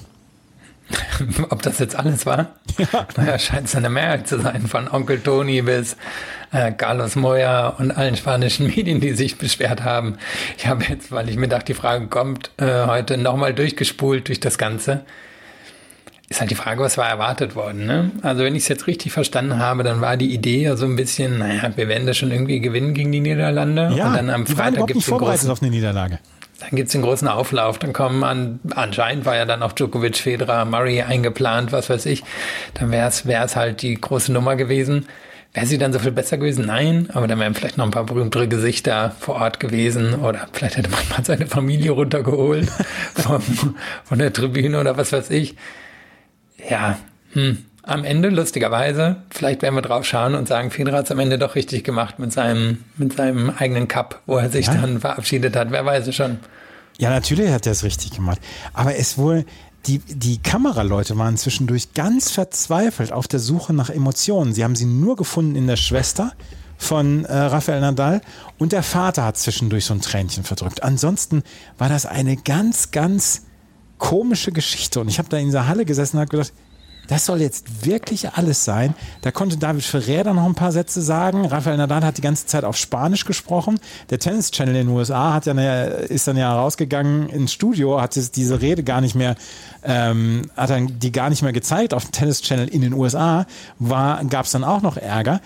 Speaker 4: Ob das jetzt alles war? Ja. Naja, scheint es eine Mehrheit zu sein, von Onkel Toni bis Carlos Moya und allen spanischen Medien, die sich beschwert haben. Ich habe jetzt, weil ich mir dachte, die Frage kommt, heute nochmal durchgespult durch das Ganze. Ist halt die Frage, was war erwartet worden, ne? Also wenn ich es jetzt richtig verstanden habe, dann war die Idee ja so ein bisschen, wir werden das schon irgendwie gewinnen gegen die Niederlande.
Speaker 3: Ja,
Speaker 4: und dann am Freitag gibt es
Speaker 3: vorbereitet auf eine Niederlage.
Speaker 4: Dann gibt es den großen Auflauf, dann kommen anscheinend war ja dann auch Djokovic, Federer, Murray eingeplant, was weiß ich. Dann wäre es halt die große Nummer gewesen. Wäre sie dann so viel besser gewesen? Nein, aber dann wären vielleicht noch ein paar berühmtere Gesichter vor Ort gewesen oder vielleicht hätte man mal seine Familie runtergeholt von der Tribüne oder was weiß ich. Ja, am Ende, lustigerweise, vielleicht werden wir drauf schauen und sagen, Federer hat es am Ende doch richtig gemacht mit seinem eigenen Cup, wo er sich dann verabschiedet hat. Wer weiß es schon.
Speaker 3: Ja, natürlich hat er es richtig gemacht. Aber die Kameraleute waren zwischendurch ganz verzweifelt auf der Suche nach Emotionen. Sie haben sie nur gefunden in der Schwester von Rafael Nadal und der Vater hat zwischendurch so ein Tränchen verdrückt. Ansonsten war das eine ganz, ganz komische Geschichte. Und ich habe da in dieser Halle gesessen und habe gedacht, das soll jetzt wirklich alles sein. Da konnte David Ferrer dann noch ein paar Sätze sagen. Rafael Nadal hat die ganze Zeit auf Spanisch gesprochen. Der Tennis Channel in den USA ist dann ja rausgegangen ins Studio, hat diese Rede gar nicht mehr, hat dann die gar nicht mehr gezeigt auf dem Tennis Channel in den USA. Gab es dann auch noch Ärger.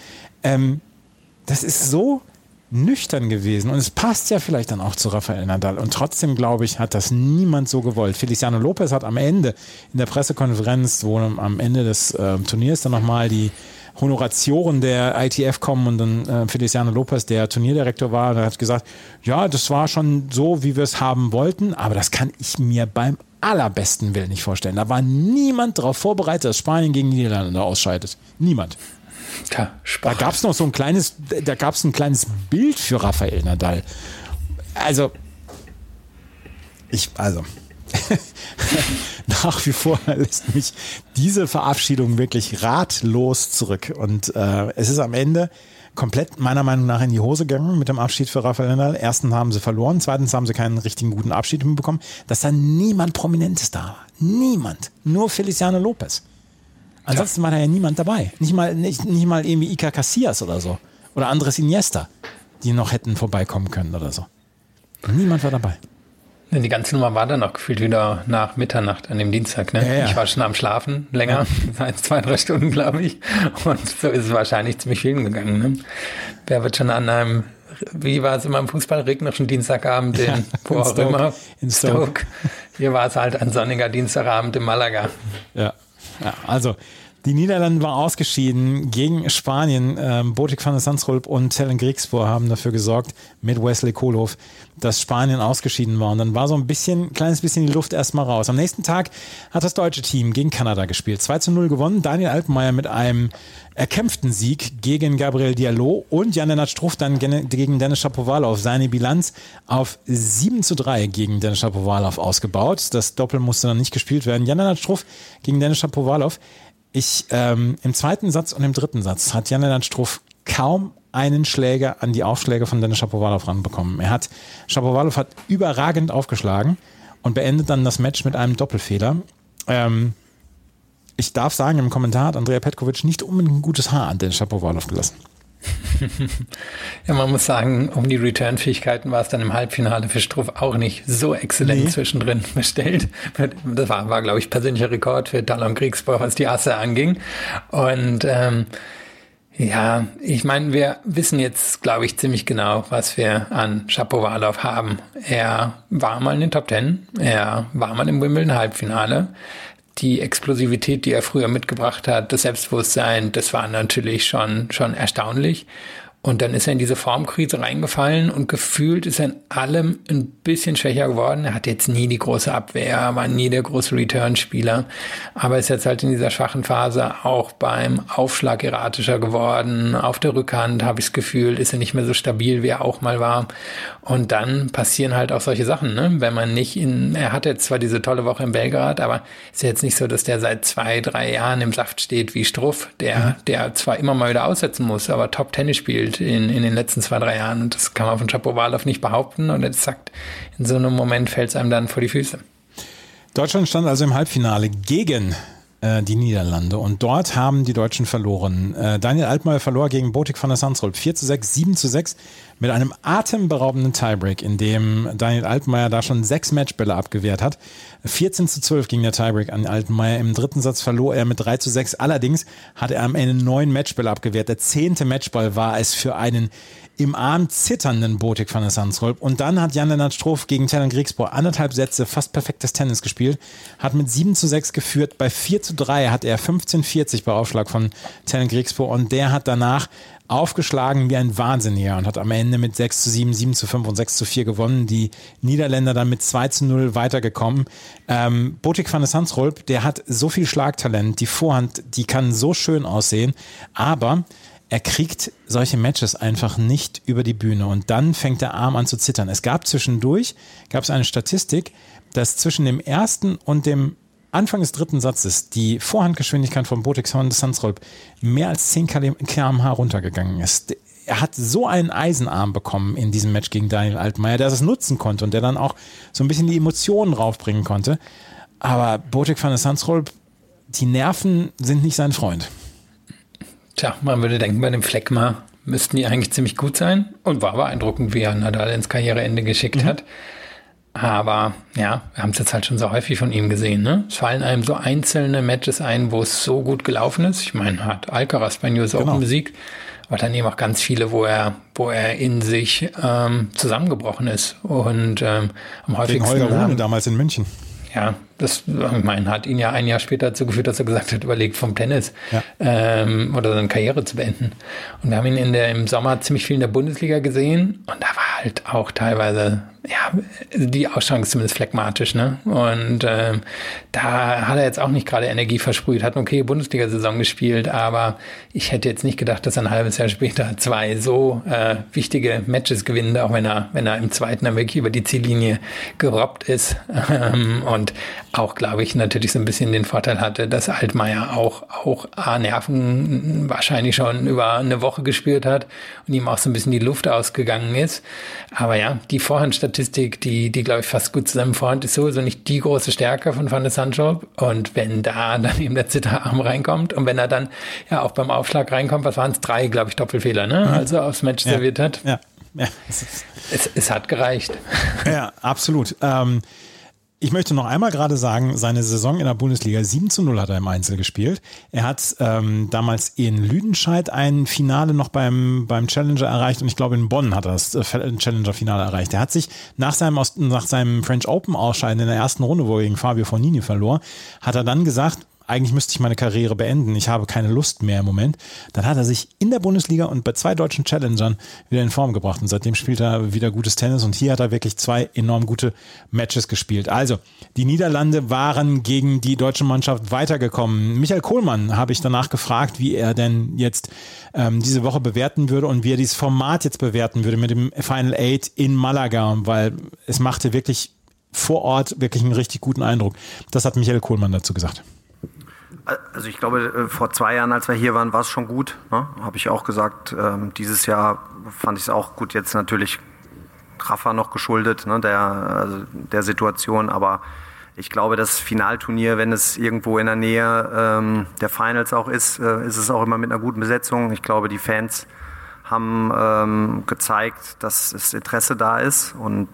Speaker 3: Das ist so nüchtern gewesen und es passt ja vielleicht dann auch zu Rafael Nadal und trotzdem, glaube ich, hat das niemand so gewollt. Feliciano Lopez hat am Ende in der Pressekonferenz, wo am Ende des Turniers dann nochmal die Honoratioren der ITF kommen und dann Feliciano Lopez, der Turnierdirektor war, der hat gesagt, ja, das war schon so, wie wir es haben wollten, aber das kann ich mir beim allerbesten Willen nicht vorstellen. Da war niemand darauf vorbereitet, dass Spanien gegen die Niederlande ausscheidet. Niemand.
Speaker 4: Ja,
Speaker 3: da gab es noch ein kleines Bild für Rafael Nadal. Also nach wie vor lässt mich diese Verabschiedung wirklich ratlos zurück. Und es ist am Ende komplett meiner Meinung nach in die Hose gegangen mit dem Abschied für Rafael Nadal. Erstens haben sie verloren, zweitens haben sie keinen richtigen guten Abschied bekommen, dass da niemand Prominentes da war. Niemand. Nur Feliciano Lopez. Ansonsten war da ja niemand dabei. Nicht mal irgendwie Iker Casillas oder so. Oder Andres Iniesta, die noch hätten vorbeikommen können oder so. Niemand war dabei.
Speaker 4: Die ganze Nummer war dann noch gefühlt wieder nach Mitternacht an dem Dienstag. Ne?
Speaker 3: Ja.
Speaker 4: Ich war schon am Schlafen, länger, seit 2-3 Stunden, glaube ich. Und so ist es wahrscheinlich ziemlich vielen gegangen. Ne? Wer wird schon an einem, wie war es immer im Fußball, regnerischen Dienstagabend wo auch immer,
Speaker 3: in Stoke.
Speaker 4: Hier war es halt ein sonniger Dienstagabend in Malaga.
Speaker 3: Ja, also die Niederlande waren ausgeschieden gegen Spanien. Botik van der Zandschulp und Tellen Griekspoor haben dafür gesorgt, mit Wesley Koolhof, dass Spanien ausgeschieden war. Und dann war so ein kleines bisschen die Luft erstmal raus. Am nächsten Tag hat das deutsche Team gegen Kanada gespielt. 2-0 gewonnen. Daniel Altmaier mit einem erkämpften Sieg gegen Gabriel Diallo und Jan-Lennart Struff dann gegen Denis Shapovalov. Seine Bilanz auf 7-3 gegen Denis Shapovalov ausgebaut. Das Doppel musste dann nicht gespielt werden. Jan-Lennart Struff gegen Denis Shapovalov. Im zweiten Satz und im dritten Satz hat Jan-Lennart Struff kaum einen Schläger an die Aufschläge von Denis Shapovalov ranbekommen. Shapovalov hat überragend aufgeschlagen und beendet dann das Match mit einem Doppelfehler. Ich darf sagen, im Kommentar hat Andrea Petkovic nicht unbedingt ein gutes Haar an Denis Shapovalov gelassen.
Speaker 4: Ja, man muss sagen, um die Return-Fähigkeiten war es dann im Halbfinale für Struff auch nicht so exzellent zwischendrin bestellt. Das war, glaube ich, persönlicher Rekord für Tallon Griekspoor, was die Asse anging. Und ich meine, wir wissen jetzt, glaube ich, ziemlich genau, was wir an Shapovalov haben. Er war mal in den Top 10, er war mal im Wimbledon-Halbfinale. Die Explosivität, die er früher mitgebracht hat, das Selbstbewusstsein, das war natürlich schon erstaunlich. Und dann ist er in diese Formkrise reingefallen und gefühlt ist er in allem ein bisschen schwächer geworden. Er hat jetzt nie die große Abwehr, war nie der große Return-Spieler, aber ist jetzt halt in dieser schwachen Phase auch beim Aufschlag erratischer geworden. Auf der Rückhand habe ich das Gefühl, ist er nicht mehr so stabil, wie er auch mal war. Und dann passieren halt auch solche Sachen, ne? Wenn man er hat jetzt zwar diese tolle Woche in Belgrad, aber ist ja jetzt nicht so, dass der seit 2-3 Jahren im Saft steht wie Struff, der zwar immer mal wieder aussetzen muss, aber Top-Tennis spielt in den letzten 2-3 Jahren. Und das kann man von Shapovalov nicht behaupten. Und jetzt sagt, in so einem Moment fällt es einem dann vor die Füße.
Speaker 3: Deutschland stand also im Halbfinale gegen die Niederlande. Und dort haben die Deutschen verloren. Daniel Altmaier verlor gegen Botik van der Zandschulp 4-6, 7-6 mit einem atemberaubenden Tiebreak, in dem Daniel Altmaier da schon 6 Matchbälle abgewehrt hat. 14-12 ging der Tiebreak an Altmaier. Im dritten Satz verlor er mit 3-6. Allerdings hat er am Ende 9 Matchbälle abgewehrt. Der 10. Matchball war es für einen im Arm zitternden Botik van der Zandschulp. Und dann hat Jan-Lennart Struff gegen Tellen Griekspoor 1,5 Sätze fast perfektes Tennis gespielt, hat mit 7-6 geführt. Bei 4-3 hat er 15:40 bei Aufschlag von Tellen Griekspoor und der hat danach aufgeschlagen wie ein Wahnsinniger und hat am Ende mit 6-7, 7-5 und 6-4 gewonnen. Die Niederländer dann mit 2-0 weitergekommen. Botik van der Zandschulp, der hat so viel Schlagtalent, die Vorhand, die kann so schön aussehen, aber er kriegt solche Matches einfach nicht über die Bühne und dann fängt der Arm an zu zittern. Es gab zwischendurch eine Statistik, dass zwischen dem ersten und dem Anfang des dritten Satzes die Vorhandgeschwindigkeit von Botik van der Zandschulp mehr als 10 km/h runtergegangen ist. Er hat so einen Eisenarm bekommen in diesem Match gegen Daniel Altmaier, der es nutzen konnte und der dann auch so ein bisschen die Emotionen raufbringen konnte. Aber Botik van der Zandschulp, die Nerven sind nicht sein Freund.
Speaker 4: Tja, man würde denken, bei dem Fleckma müssten die eigentlich ziemlich gut sein und war beeindruckend, wie er Nadal ins Karriereende geschickt hat. Aber ja, wir haben es jetzt halt schon so häufig von ihm gesehen. Ne? Es fallen einem so einzelne Matches ein, wo es so gut gelaufen ist. Ich meine, hat Alcaraz bei US Open besiegt, aber dann eben auch ganz viele, wo er in sich zusammengebrochen ist. Und am häufigsten
Speaker 3: Wegen Holger Rune damals in München.
Speaker 4: Ja, das, ich meine, hat ihn ja ein Jahr später dazu geführt, dass er gesagt hat, überlegt vom Tennis oder seine Karriere zu beenden. Und wir haben ihn im Sommer ziemlich viel in der Bundesliga gesehen und da war halt auch teilweise, ja, die Ausstrahlung ist zumindest phlegmatisch, ne? Und da hat er jetzt auch nicht gerade Energie versprüht, hat eine okay Bundesliga-Saison gespielt, aber ich hätte jetzt nicht gedacht, dass er ein halbes Jahr später 2 so wichtige Matches gewinnt, auch wenn er im zweiten dann wirklich über die Ziellinie gerobbt ist. Und auch, glaube ich, natürlich so ein bisschen den Vorteil hatte, dass Altmaier auch Nerven wahrscheinlich schon über eine Woche gespürt hat und ihm auch so ein bisschen die Luft ausgegangen ist. Aber ja, die Vorhandstatistik Statistik, die glaube ich fast gut zusammenfasst, ist sowieso nicht die große Stärke von Van de Santschulp. Und wenn da dann eben der Zitterarm reinkommt und wenn er dann ja auch beim Aufschlag reinkommt, was waren es? 3, glaube ich, Doppelfehler, ne? Also aufs Match serviert hat.
Speaker 3: Ja.
Speaker 4: Es hat gereicht.
Speaker 3: Ja, absolut. Ich möchte noch einmal gerade sagen, seine Saison in der Bundesliga 7-0 hat er im Einzel gespielt. Er hat damals in Lüdenscheid ein Finale noch beim Challenger erreicht und ich glaube in Bonn hat er das Challenger-Finale erreicht. Er hat sich nach seinem French Open Ausscheiden in der ersten Runde, wo er gegen Fabio Fognini verlor, hat er dann gesagt, eigentlich müsste ich meine Karriere beenden, ich habe keine Lust mehr im Moment. Dann hat er sich in der Bundesliga und bei 2 deutschen Challengern wieder in Form gebracht und seitdem spielt er wieder gutes Tennis und hier hat er wirklich 2 enorm gute Matches gespielt. Also, die Niederlande waren gegen die deutsche Mannschaft weitergekommen. Michael Kohlmann habe ich danach gefragt, wie er denn jetzt diese Woche bewerten würde und wie er dieses Format jetzt bewerten würde mit dem Final 8 in Malaga, weil es machte wirklich vor Ort wirklich einen richtig guten Eindruck. Das hat Michael Kohlmann dazu gesagt.
Speaker 7: Also ich glaube, vor 2 Jahren, als wir hier waren, war es schon gut. Ne? Habe ich auch gesagt. Dieses Jahr fand ich es auch gut. Jetzt natürlich Rafa noch geschuldet, ne? der Situation. Aber ich glaube, das Finalturnier, wenn es irgendwo in der Nähe der Finals auch ist es auch immer mit einer guten Besetzung. Ich glaube, die Fans haben gezeigt, dass das Interesse da ist. Und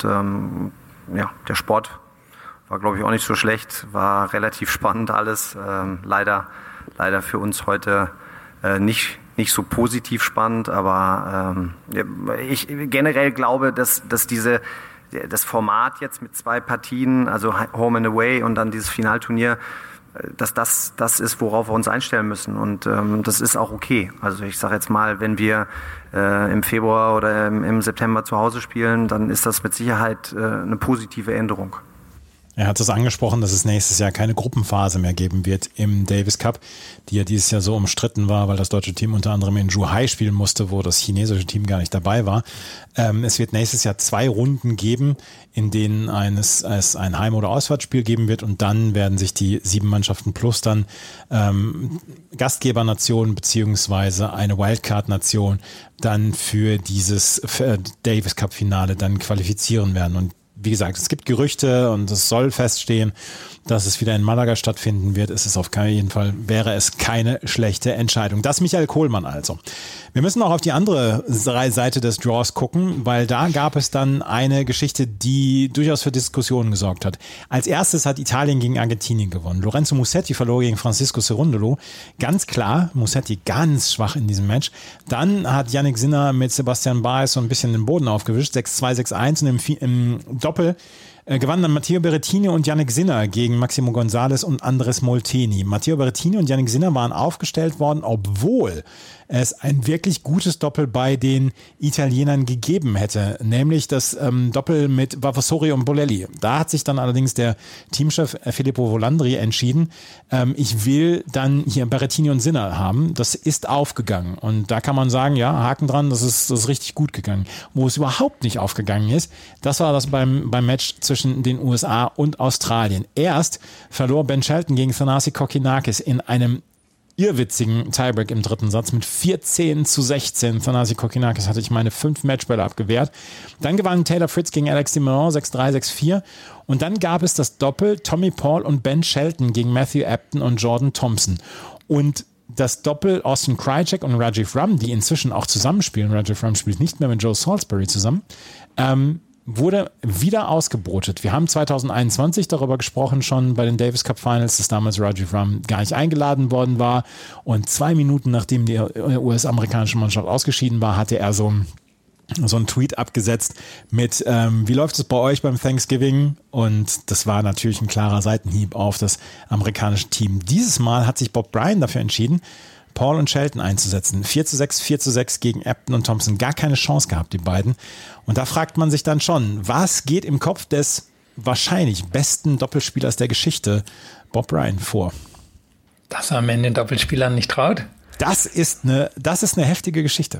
Speaker 7: der Sport war, glaube ich, auch nicht so schlecht, war relativ spannend alles. Leider für uns heute nicht so positiv spannend, aber ich generell glaube, dass das Format jetzt mit 2 Partien, also Home and Away und dann dieses Finalturnier, dass das ist, worauf wir uns einstellen müssen und das ist auch okay. Also ich sage jetzt mal, wenn wir im Februar oder im September zu Hause spielen, dann ist das mit Sicherheit eine positive Änderung.
Speaker 3: Er hat es angesprochen, dass es nächstes Jahr keine Gruppenphase mehr geben wird im Davis Cup, die ja dieses Jahr so umstritten war, weil das deutsche Team unter anderem in Zhuhai spielen musste, wo das chinesische Team gar nicht dabei war. Es wird nächstes Jahr 2 Runden geben, in denen es ein Heim- oder Auswärtsspiel geben wird und dann werden sich die 7 Mannschaften plus dann Gastgebernation beziehungsweise eine Wildcard-Nation dann für dieses Davis Cup-Finale dann qualifizieren werden. Und wie gesagt, es gibt Gerüchte und es soll feststehen, dass es wieder in Malaga stattfinden wird. Wäre es keine schlechte Entscheidung. Das Michael Kohlmann also. Wir müssen auch auf die andere Seite des Draws gucken, weil da gab es dann eine Geschichte, die durchaus für Diskussionen gesorgt hat. Als erstes hat Italien gegen Argentinien gewonnen. Lorenzo Musetti verlor gegen Francisco Cerundolo. Ganz klar, Musetti ganz schwach in diesem Match. Dann hat Jannik Sinner mit Sebastian Baez so ein bisschen den Boden aufgewischt. 6-2, 6-1 und im Doppel gewannen dann Matteo Berrettini und Jannik Sinner gegen Maximo González und Andres Molteni. Matteo Berrettini und Jannik Sinner waren aufgestellt worden, obwohl es ein wirklich gutes Doppel bei den Italienern gegeben hätte, nämlich das Doppel mit Vavasori und Bolelli. Da hat sich dann allerdings der Teamchef Filippo Volandri entschieden, ich will dann hier Berrettini und Sinner haben. Das ist aufgegangen und da kann man sagen, ja, Haken dran, das ist richtig gut gegangen. Wo es überhaupt nicht aufgegangen ist, das war das beim Match zwischen den USA und Australien. Erst verlor Ben Shelton gegen Thanasi Kokkinakis in einem irrwitzigen Tiebreak im 3. Satz mit 14-16. Thanasi Kokkinakis hatte 5 Matchbälle abgewehrt. Dann gewann Taylor Fritz gegen Alex de Minaur 6-3, 6-4. Und dann gab es das Doppel Tommy Paul und Ben Shelton gegen Matthew Upton und Jordan Thompson. Und das Doppel Austin Krajicek und Rajiv Ram, die inzwischen auch zusammenspielen, Rajiv Ram spielt nicht mehr mit Joe Salisbury zusammen, wurde wieder ausgebrotet. Wir haben 2021 darüber gesprochen, schon bei den Davis Cup Finals, dass damals Rajiv Ram gar nicht eingeladen worden war. Und 2 Minuten nachdem die US-amerikanische Mannschaft ausgeschieden war, hatte er so einen Tweet abgesetzt mit, wie läuft es bei euch beim Thanksgiving? Und das war natürlich ein klarer Seitenhieb auf das amerikanische Team. Dieses Mal hat sich Bob Bryan dafür entschieden, Paul und Shelton einzusetzen. 4-6, 4-6 gegen Upton und Thompson. Gar keine Chance gehabt, die beiden. Und da fragt man sich dann schon, was geht im Kopf des wahrscheinlich besten Doppelspielers der Geschichte, Bob Bryan, vor?
Speaker 4: Dass er am Ende den Doppelspielern nicht traut?
Speaker 3: Das ist eine heftige Geschichte.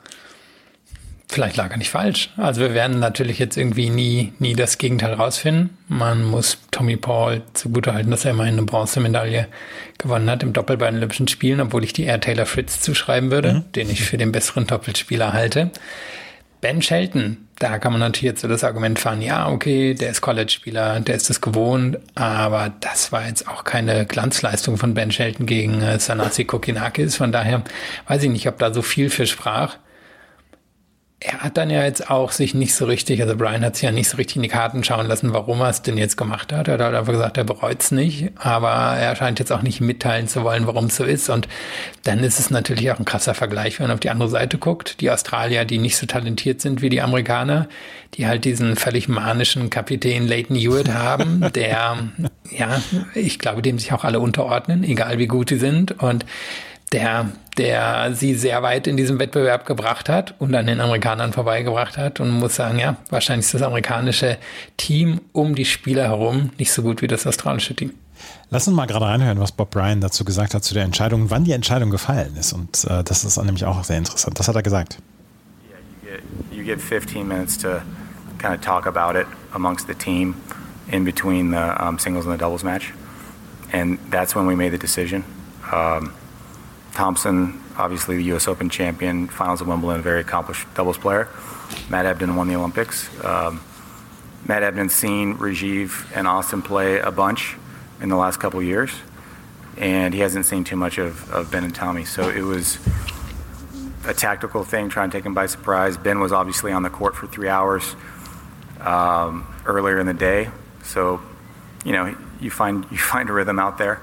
Speaker 4: Vielleicht lag er nicht falsch. Also wir werden natürlich jetzt irgendwie nie das Gegenteil rausfinden. Man muss Tommy Paul zugutehalten, dass er immerhin eine Bronzemedaille gewonnen hat im Doppel bei den Olympischen Spielen, obwohl ich die eher Taylor Fritz zuschreiben würde, den ich für den besseren Doppelspieler halte. Ben Shelton, da kann man natürlich jetzt so das Argument fahren, ja, okay, der ist College-Spieler, der ist es gewohnt, aber das war jetzt auch keine Glanzleistung von Ben Shelton gegen Thanasi Kokkinakis, von daher weiß ich nicht, ob da so viel für sprach. Er hat dann ja jetzt auch sich nicht so richtig, also Brian hat sich ja nicht so richtig in die Karten schauen lassen, warum er es denn jetzt gemacht hat. Er hat halt einfach gesagt, er bereut es nicht, aber er scheint jetzt auch nicht mitteilen zu wollen, warum es so ist. Und dann ist es natürlich auch ein krasser Vergleich, wenn man auf die andere Seite guckt. Die Australier, die nicht so talentiert sind wie die Amerikaner, die halt diesen völlig manischen Kapitän Leighton Hewitt haben, der, ja, ich glaube, dem sich auch alle unterordnen, egal wie gut sie sind. Und der sie sehr weit in diesem Wettbewerb gebracht hat und an den Amerikanern vorbeigebracht hat und muss sagen, ja, wahrscheinlich ist das amerikanische Team um die Spieler herum nicht so gut wie das australische Team.
Speaker 3: Lass uns mal gerade reinhören, was Bob Bryan dazu gesagt hat zu der Entscheidung, wann die Entscheidung gefallen ist, und das ist nämlich auch sehr interessant. Das hat er gesagt.
Speaker 8: Yeah, you get 15 minutes to kind of talk about it amongst the team in between the singles and the doubles match, and that's when we made the decision. Thompson, obviously the US Open champion, finals of Wimbledon, a very accomplished doubles player. Matt Ebden won the Olympics. Matt Ebden's seen Rajiv and Austin play a bunch in the last couple of years, and he hasn't seen too much of Ben and Tommy. So it was a tactical thing, trying to take him by surprise. Ben was obviously on the court for 3 hours earlier in the day. So, you know, you find a rhythm out there.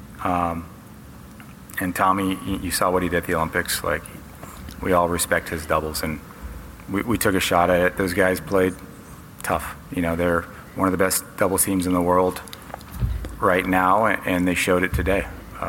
Speaker 8: And Tommy, you saw what he did at the Olympics. Like, we all respect his doubles, and we took a shot at it. Those guys played tough. You know, they're one of the best doubles teams in the world right now, and they showed it today.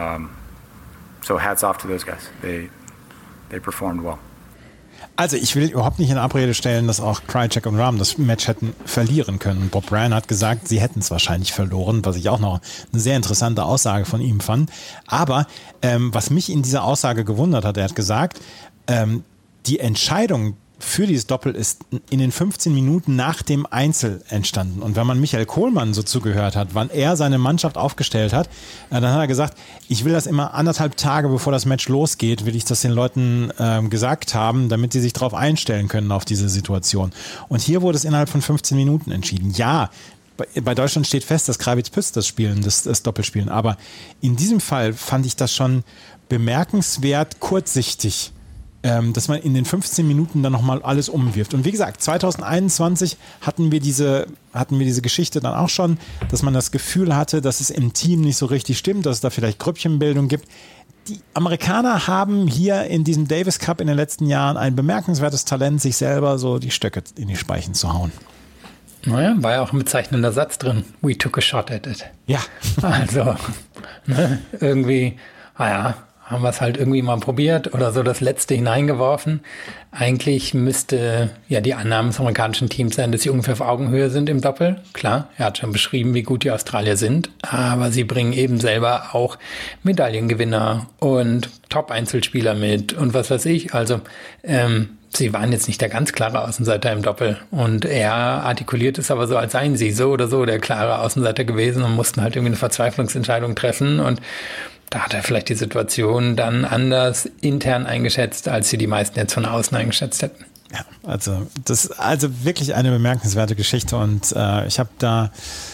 Speaker 8: So hats off to those guys. They performed well.
Speaker 3: Also ich will überhaupt nicht in Abrede stellen, dass auch Krajicek und Rahm das Match hätten verlieren können. Bob Bryan hat gesagt, sie hätten es wahrscheinlich verloren, was ich auch noch eine sehr interessante Aussage von ihm fand. Aber was mich in dieser Aussage gewundert hat, er hat gesagt, die Entscheidung für dieses Doppel ist in den 15 Minuten nach dem Einzel entstanden. Und wenn man Michael Kohlmann so zugehört hat, wann er seine Mannschaft aufgestellt hat, dann hat er gesagt, ich will das immer 1,5 Tage bevor das Match losgeht, will ich das den Leuten gesagt haben, damit sie sich darauf einstellen können auf diese Situation. Und hier wurde es innerhalb von 15 Minuten entschieden. Ja, bei Deutschland steht fest, dass Kravitz-Pütz das Doppel spielen. Aber in diesem Fall fand ich das schon bemerkenswert kurzsichtig, dass man in den 15 Minuten dann nochmal alles umwirft. Und wie gesagt, 2021 hatten wir diese Geschichte dann auch schon, dass man das Gefühl hatte, dass es im Team nicht so richtig stimmt, dass es da vielleicht Grüppchenbildung gibt. Die Amerikaner haben hier in diesem Davis Cup in den letzten Jahren ein bemerkenswertes Talent, sich selber so die Stöcke in die Speichen zu hauen.
Speaker 4: Naja, war ja auch ein bezeichnender Satz drin. We took a shot at it.
Speaker 3: Ja.
Speaker 4: Also, irgendwie, haben wir es halt irgendwie mal probiert oder so das Letzte hineingeworfen. Eigentlich müsste ja die Annahme des amerikanischen Teams sein, dass sie ungefähr auf Augenhöhe sind im Doppel. Klar, er hat schon beschrieben, wie gut die Australier sind, aber sie bringen eben selber auch Medaillengewinner und Top-Einzelspieler mit und was weiß ich. Also sie waren jetzt nicht der ganz klare Außenseiter im Doppel und er artikuliert es aber so, als seien sie so oder so der klare Außenseiter gewesen und mussten halt irgendwie eine Verzweiflungsentscheidung treffen, und da hat er vielleicht die Situation dann anders intern eingeschätzt, als sie die meisten jetzt von außen eingeschätzt hätten.
Speaker 3: Ja, also das ist also wirklich eine bemerkenswerte Geschichte, und ich habe da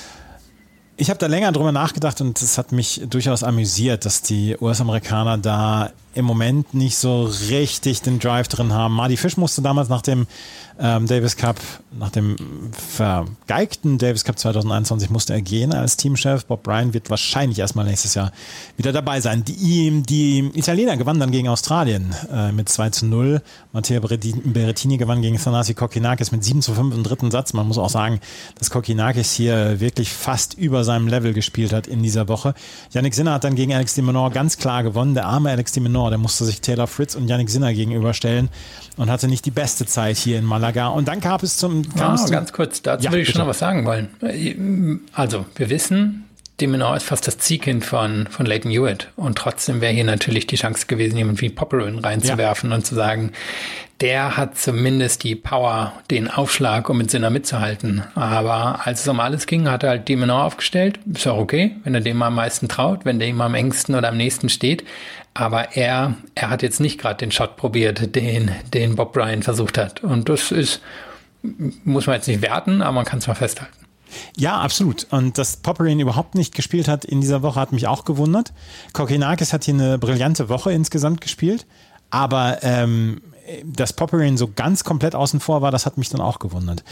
Speaker 3: länger drüber nachgedacht, und es hat mich durchaus amüsiert, dass die US-Amerikaner da im Moment nicht so richtig den Drive drin haben. Mardy Fish musste damals nach dem Davis Cup, nach dem vergeigten Davis Cup 2021 musste er gehen als Teamchef. Bob Bryan wird wahrscheinlich erstmal nächstes Jahr wieder dabei sein. Die Italiener gewannen dann gegen Australien mit 2-0. Matteo Berrettini gewann gegen Thanasi Kokkinakis mit 7-5 im dritten Satz. Man muss auch sagen, dass Kokkinakis hier wirklich fast über seinem Level gespielt hat in dieser Woche. Yannick Sinner hat dann gegen Alex de Minaur ganz klar gewonnen. Der arme Alex de Minaur, der musste sich Taylor Fritz und Yannick Sinner gegenüberstellen und hatte nicht die beste Zeit hier in Malaga. Und dann ganz kurz,
Speaker 4: dazu würde ich schon noch was sagen wollen. Also, wir wissen, de Minaur ist fast das Ziehkind von Lleyton Hewitt. Und trotzdem wäre hier natürlich die Chance gewesen, jemand wie Popyrin reinzuwerfen und zu sagen, der hat zumindest die Power, den Aufschlag, um mit Sinner mitzuhalten. Aber als es um alles ging, hat er halt de Minaur aufgestellt. Ist auch okay, wenn er dem am meisten traut, wenn der ihm am engsten oder am nächsten steht. Aber er hat jetzt nicht gerade den Shot probiert, den Bob Bryan versucht hat. Und das muss man jetzt nicht werten, aber man kann es mal festhalten.
Speaker 3: Ja, absolut. Und dass Popyrin überhaupt nicht gespielt hat in dieser Woche, hat mich auch gewundert. Kokkinakis hat hier eine brillante Woche insgesamt gespielt. Aber dass Popyrin so ganz komplett außen vor war, das hat mich dann auch gewundert.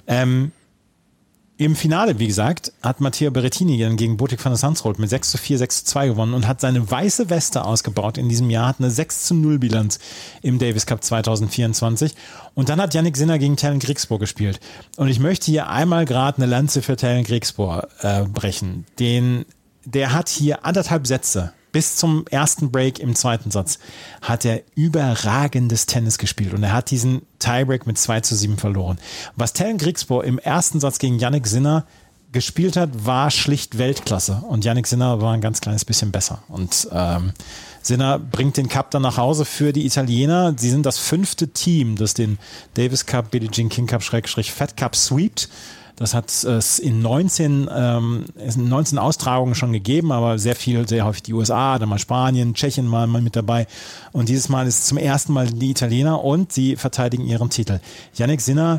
Speaker 3: Im Finale, wie gesagt, hat Matteo Berrettini dann gegen Botic van der Zandschulp mit 6:4, 6:2 gewonnen und hat seine weiße Weste ausgebaut in diesem Jahr, hat eine 6:0 Bilanz im Davis Cup 2024. Und dann hat Jannik Sinner gegen Tellen Griekspoor gespielt. Und ich möchte hier einmal gerade eine Lanze für Tellen Griekspoor brechen. Der hat hier 1,5 Sätze. Bis zum ersten Break im zweiten Satz hat er überragendes Tennis gespielt und er hat diesen Tiebreak mit 2:7 verloren. Was Tellen Griekspoor im ersten Satz gegen Jannik Sinner gespielt hat, war schlicht Weltklasse und Jannik Sinner war ein ganz kleines bisschen besser. Und Sinner bringt den Cup dann nach Hause für die Italiener. Sie sind das 5. Team, das den Davis Cup, Billie Jean King Cup Fed Cup sweept. Das hat es in 19 Austragungen schon gegeben, aber sehr häufig die USA, dann mal Spanien, Tschechien mal mit dabei. Und dieses Mal ist es zum ersten Mal die Italiener und sie verteidigen ihren Titel. Jannik Sinner,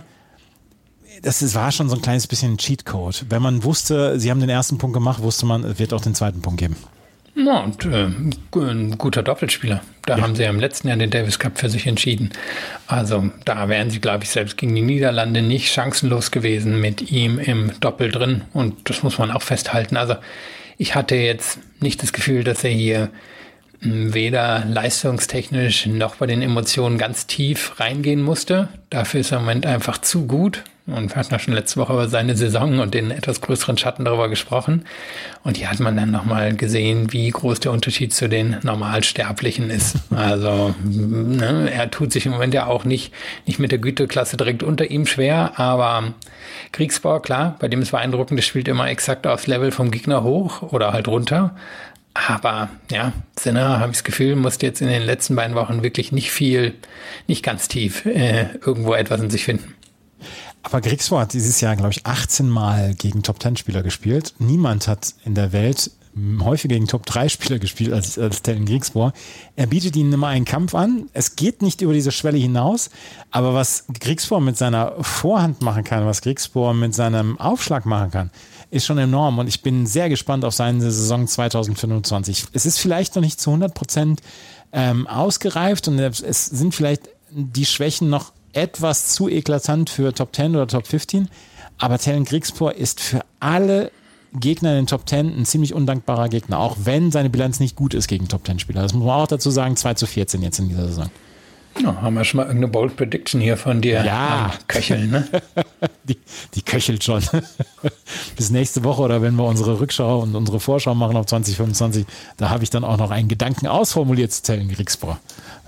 Speaker 3: war schon so ein kleines bisschen Cheatcode. Wenn man wusste, sie haben den ersten Punkt gemacht, wusste man, es wird auch den zweiten Punkt geben.
Speaker 4: Ja, und ein guter Doppelspieler. Da haben sie ja im letzten Jahr den Davis Cup für sich entschieden. Also da wären sie, glaube ich, selbst gegen die Niederlande nicht chancenlos gewesen mit ihm im Doppel drin. Und das muss man auch festhalten. Also ich hatte jetzt nicht das Gefühl, dass er hier weder leistungstechnisch noch bei den Emotionen ganz tief reingehen musste. Dafür ist er im Moment einfach zu gut. Und wir hatten ja schon letzte Woche über seine Saison und den etwas größeren Schatten darüber gesprochen. Und hier hat man dann nochmal gesehen, wie groß der Unterschied zu den Normalsterblichen ist. Also er tut sich im Moment ja auch nicht mit der Güteklasse direkt unter ihm schwer. Aber Griekspoor, klar, bei dem ist beeindruckend, der spielt immer exakt aufs Level vom Gegner hoch oder halt runter. Aber ja, Sinner, habe ich das Gefühl, musste jetzt in den letzten beiden Wochen wirklich nicht ganz tief irgendwo etwas in sich finden.
Speaker 3: Aber Griekspoor hat dieses Jahr, glaube ich, 18 Mal gegen Top-10-Spieler gespielt. Niemand hat in der Welt häufiger gegen Top-3-Spieler gespielt als Tellen Griekspoor. Er bietet ihnen immer einen Kampf an. Es geht nicht über diese Schwelle hinaus. Aber was Griekspoor mit seiner Vorhand machen kann, was Griekspoor mit seinem Aufschlag machen kann, ist schon enorm. Und ich bin sehr gespannt auf seine Saison 2025. Es ist vielleicht noch nicht zu 100% ausgereift und es sind vielleicht die Schwächen noch etwas zu eklatant für Top 10 oder Top 15, aber Tellen Griekspoor ist für alle Gegner in den Top 10 ein ziemlich undankbarer Gegner, auch wenn seine Bilanz nicht gut ist gegen Top 10 Spieler. Das muss man auch dazu sagen, 2:14 jetzt in dieser Saison.
Speaker 4: Ja, haben wir schon mal irgendeine Bold Prediction hier von dir am Köcheln, ne?
Speaker 3: Die köchelt schon. Bis nächste Woche oder wenn wir unsere Rückschau und unsere Vorschau machen auf 2025, da habe ich dann auch noch einen Gedanken ausformuliert zu Tellen Griekspoor.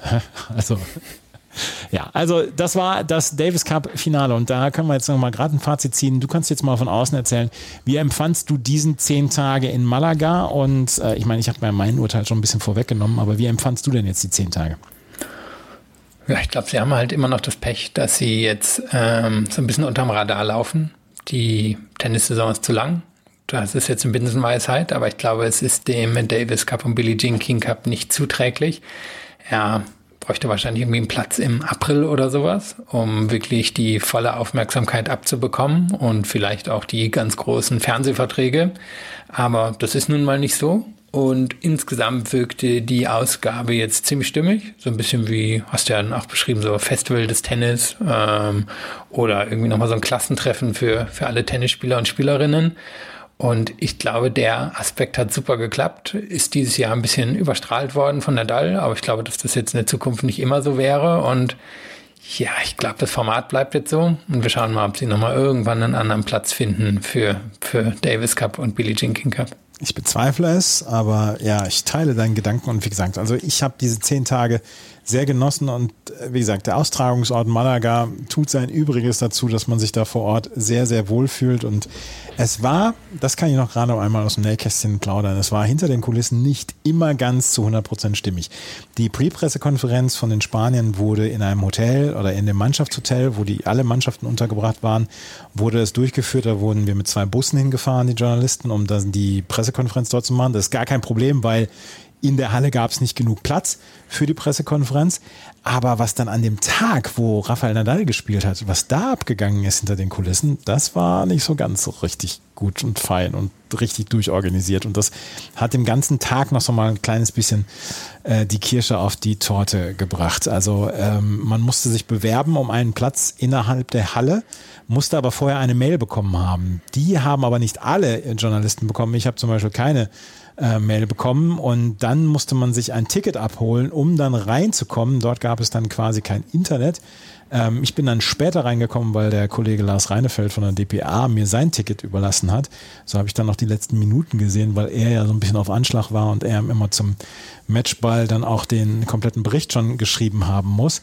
Speaker 3: Also das war das Davis Cup Finale und da können wir jetzt noch mal gerade ein Fazit ziehen. Du kannst jetzt mal von außen erzählen, wie empfandst du diesen 10 Tage in Malaga? Und ich meine, ich habe mir mein Urteil schon ein bisschen vorweggenommen, aber wie empfandst du denn jetzt die 10 Tage?
Speaker 4: Ja, ich glaube, sie haben halt immer noch das Pech, dass sie jetzt so ein bisschen unterm Radar laufen. Die Tennissaison ist zu lang. Das ist jetzt eine Binsenweisheit, aber ich glaube, es ist dem Davis Cup und Billie Jean King Cup nicht zuträglich. Ja, bräuchte wahrscheinlich irgendwie einen Platz im April oder sowas, um wirklich die volle Aufmerksamkeit abzubekommen und vielleicht auch die ganz großen Fernsehverträge. Aber das ist nun mal nicht so. Und insgesamt wirkte die Ausgabe jetzt ziemlich stimmig. So ein bisschen wie, hast du ja auch beschrieben, so Festival des Tennis oder irgendwie nochmal so ein Klassentreffen für alle Tennisspieler und Spielerinnen. Und ich glaube, der Aspekt hat super geklappt, ist dieses Jahr ein bisschen überstrahlt worden von Nadal, aber ich glaube, dass das jetzt in der Zukunft nicht immer so wäre. Und ja, ich glaube, das Format bleibt jetzt so und wir schauen mal, ob sie nochmal irgendwann einen anderen Platz finden für Davis Cup und Billie Jean King Cup.
Speaker 3: Ich bezweifle es, aber ja, ich teile deinen Gedanken und wie gesagt, also ich habe diese 10 Tage sehr genossen und wie gesagt, der Austragungsort Malaga tut sein Übriges dazu, dass man sich da vor Ort sehr, sehr wohl fühlt und es war, das kann ich noch gerade einmal aus dem Nähkästchen plaudern, es war hinter den Kulissen nicht immer ganz zu 100% stimmig. Die Pre-Pressekonferenz von den Spaniern wurde in einem Hotel oder in dem Mannschaftshotel, wo alle Mannschaften untergebracht waren, wurde es durchgeführt. Da wurden wir mit 2 Bussen hingefahren, die Journalisten, um dann die Pressekonferenz dort zu machen. Das ist gar kein Problem, weil in der Halle gab es nicht genug Platz für die Pressekonferenz. Aber was dann an dem Tag, wo Rafael Nadal gespielt hat, was da abgegangen ist hinter den Kulissen, das war nicht so ganz so richtig gut und fein und richtig durchorganisiert. Und das hat dem ganzen Tag noch so mal ein kleines bisschen die Kirsche auf die Torte gebracht. Also man musste sich bewerben um einen Platz innerhalb der Halle, musste aber vorher eine Mail bekommen haben. Die haben aber nicht alle Journalisten bekommen. Ich habe zum Beispiel keine Mail bekommen und dann musste man sich ein Ticket abholen, um dann reinzukommen. Dort gab es dann quasi kein Internet. Ich bin dann später reingekommen, weil der Kollege Lars Reinefeld von der dpa mir sein Ticket überlassen hat. So habe ich dann noch die letzten Minuten gesehen, weil er ja so ein bisschen auf Anschlag war und er immer zum Matchball dann auch den kompletten Bericht schon geschrieben haben muss.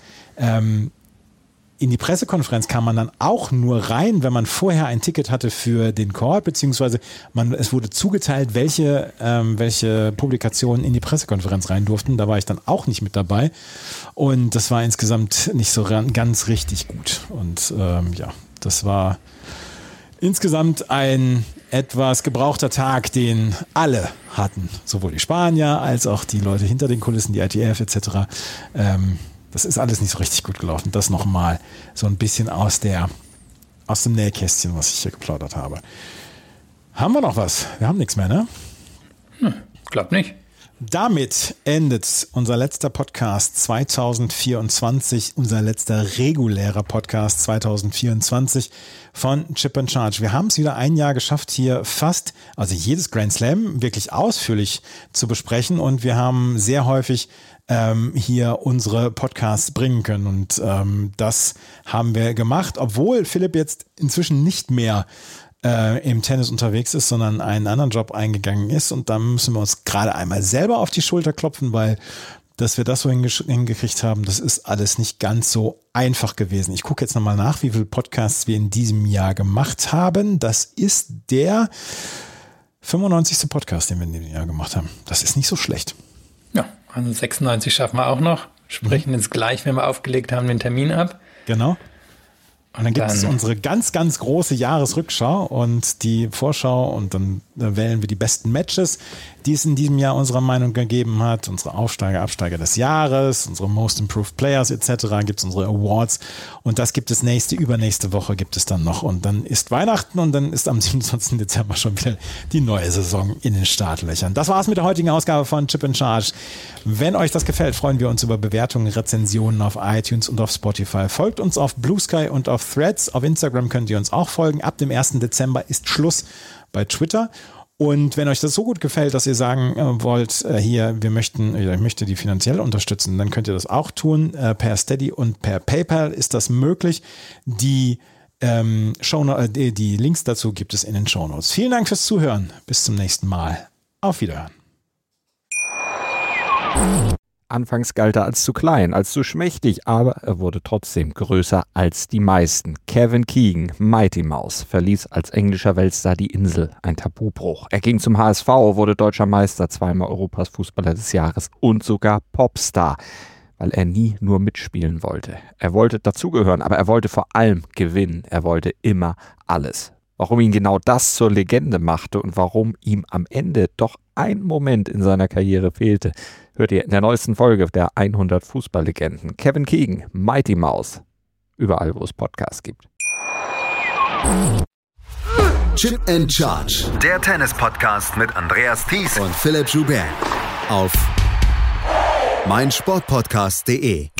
Speaker 3: In die Pressekonferenz kam man dann auch nur rein, wenn man vorher ein Ticket hatte für den Court, beziehungsweise es wurde zugeteilt, welche Publikationen in die Pressekonferenz rein durften. Da war ich dann auch nicht mit dabei und das war insgesamt nicht so ganz richtig gut. Und das war insgesamt ein etwas gebrauchter Tag, den alle hatten, sowohl die Spanier als auch die Leute hinter den Kulissen, die ITF etc. Das ist alles nicht so richtig gut gelaufen. Das nochmal so ein bisschen aus dem Nähkästchen, was ich hier geplaudert habe. Haben wir noch was? Wir haben nichts mehr, ne?
Speaker 4: Glaub nicht.
Speaker 3: Damit endet unser letzter Podcast 2024, unser letzter regulärer Podcast 2024 von Chip and Charge. Wir haben es wieder ein Jahr geschafft, hier also jedes Grand Slam wirklich ausführlich zu besprechen und wir haben sehr häufig hier unsere Podcasts bringen können und das haben wir gemacht, obwohl Philipp jetzt inzwischen nicht mehr im Tennis unterwegs ist, sondern einen anderen Job eingegangen ist und da müssen wir uns gerade einmal selber auf die Schulter klopfen, weil dass wir das so hingekriegt haben, das ist alles nicht ganz so einfach gewesen. Ich gucke jetzt nochmal nach, wie viele Podcasts wir in diesem Jahr gemacht haben. Das ist der 95. Podcast, den wir in diesem Jahr gemacht haben. Das ist nicht so schlecht.
Speaker 4: Ja, also 96 schaffen wir auch noch. Sprechen jetzt gleich, wenn wir aufgelegt haben, den Termin ab.
Speaker 3: Genau. Und dann gibt es unsere ganz, ganz große Jahresrückschau und die Vorschau und dann wählen wir die besten Matches, die es in diesem Jahr unserer Meinung gegeben hat, unsere Aufsteiger, Absteiger des Jahres, unsere Most Improved Players etc., gibt es unsere Awards und das gibt es übernächste Woche gibt es dann noch und dann ist Weihnachten und dann ist am 27. Dezember schon wieder die neue Saison in den Startlöchern. Das war's mit der heutigen Ausgabe von Chip and Charge. Wenn euch das gefällt, freuen wir uns über Bewertungen, Rezensionen auf iTunes und auf Spotify. Folgt uns auf Blue Sky und auf Threads. Auf Instagram könnt ihr uns auch folgen. Ab dem 1. Dezember ist Schluss bei Twitter. Und wenn euch das so gut gefällt, dass ihr sagen wollt, ich möchte die finanziell unterstützen, dann könnt ihr das auch tun. Per Steady und per PayPal ist das möglich. Die Links dazu gibt es in den Shownotes. Vielen Dank fürs Zuhören. Bis zum nächsten Mal. Auf Wiederhören.
Speaker 5: Anfangs galt er als zu klein, als zu schmächtig, aber er wurde trotzdem größer als die meisten. Kevin Keegan, Mighty Mouse, verließ als englischer Weltstar die Insel, ein Tabubruch. Er ging zum HSV, wurde deutscher Meister, zweimal Europas Fußballer des Jahres und sogar Popstar, weil er nie nur mitspielen wollte. Er wollte dazugehören, aber er wollte vor allem gewinnen. Er wollte immer alles. Warum ihn genau das zur Legende machte und warum ihm am Ende doch ein Moment in seiner Karriere fehlte, hört ihr in der neuesten Folge der 100 Fußballlegenden. Kevin Keegan, Mighty Mouse. Überall, wo es Podcasts gibt.
Speaker 1: Chip and Charge.
Speaker 2: Der Tennis-Podcast mit Andreas Thies
Speaker 1: und Philipp Joubert. Auf meinsportpodcast.de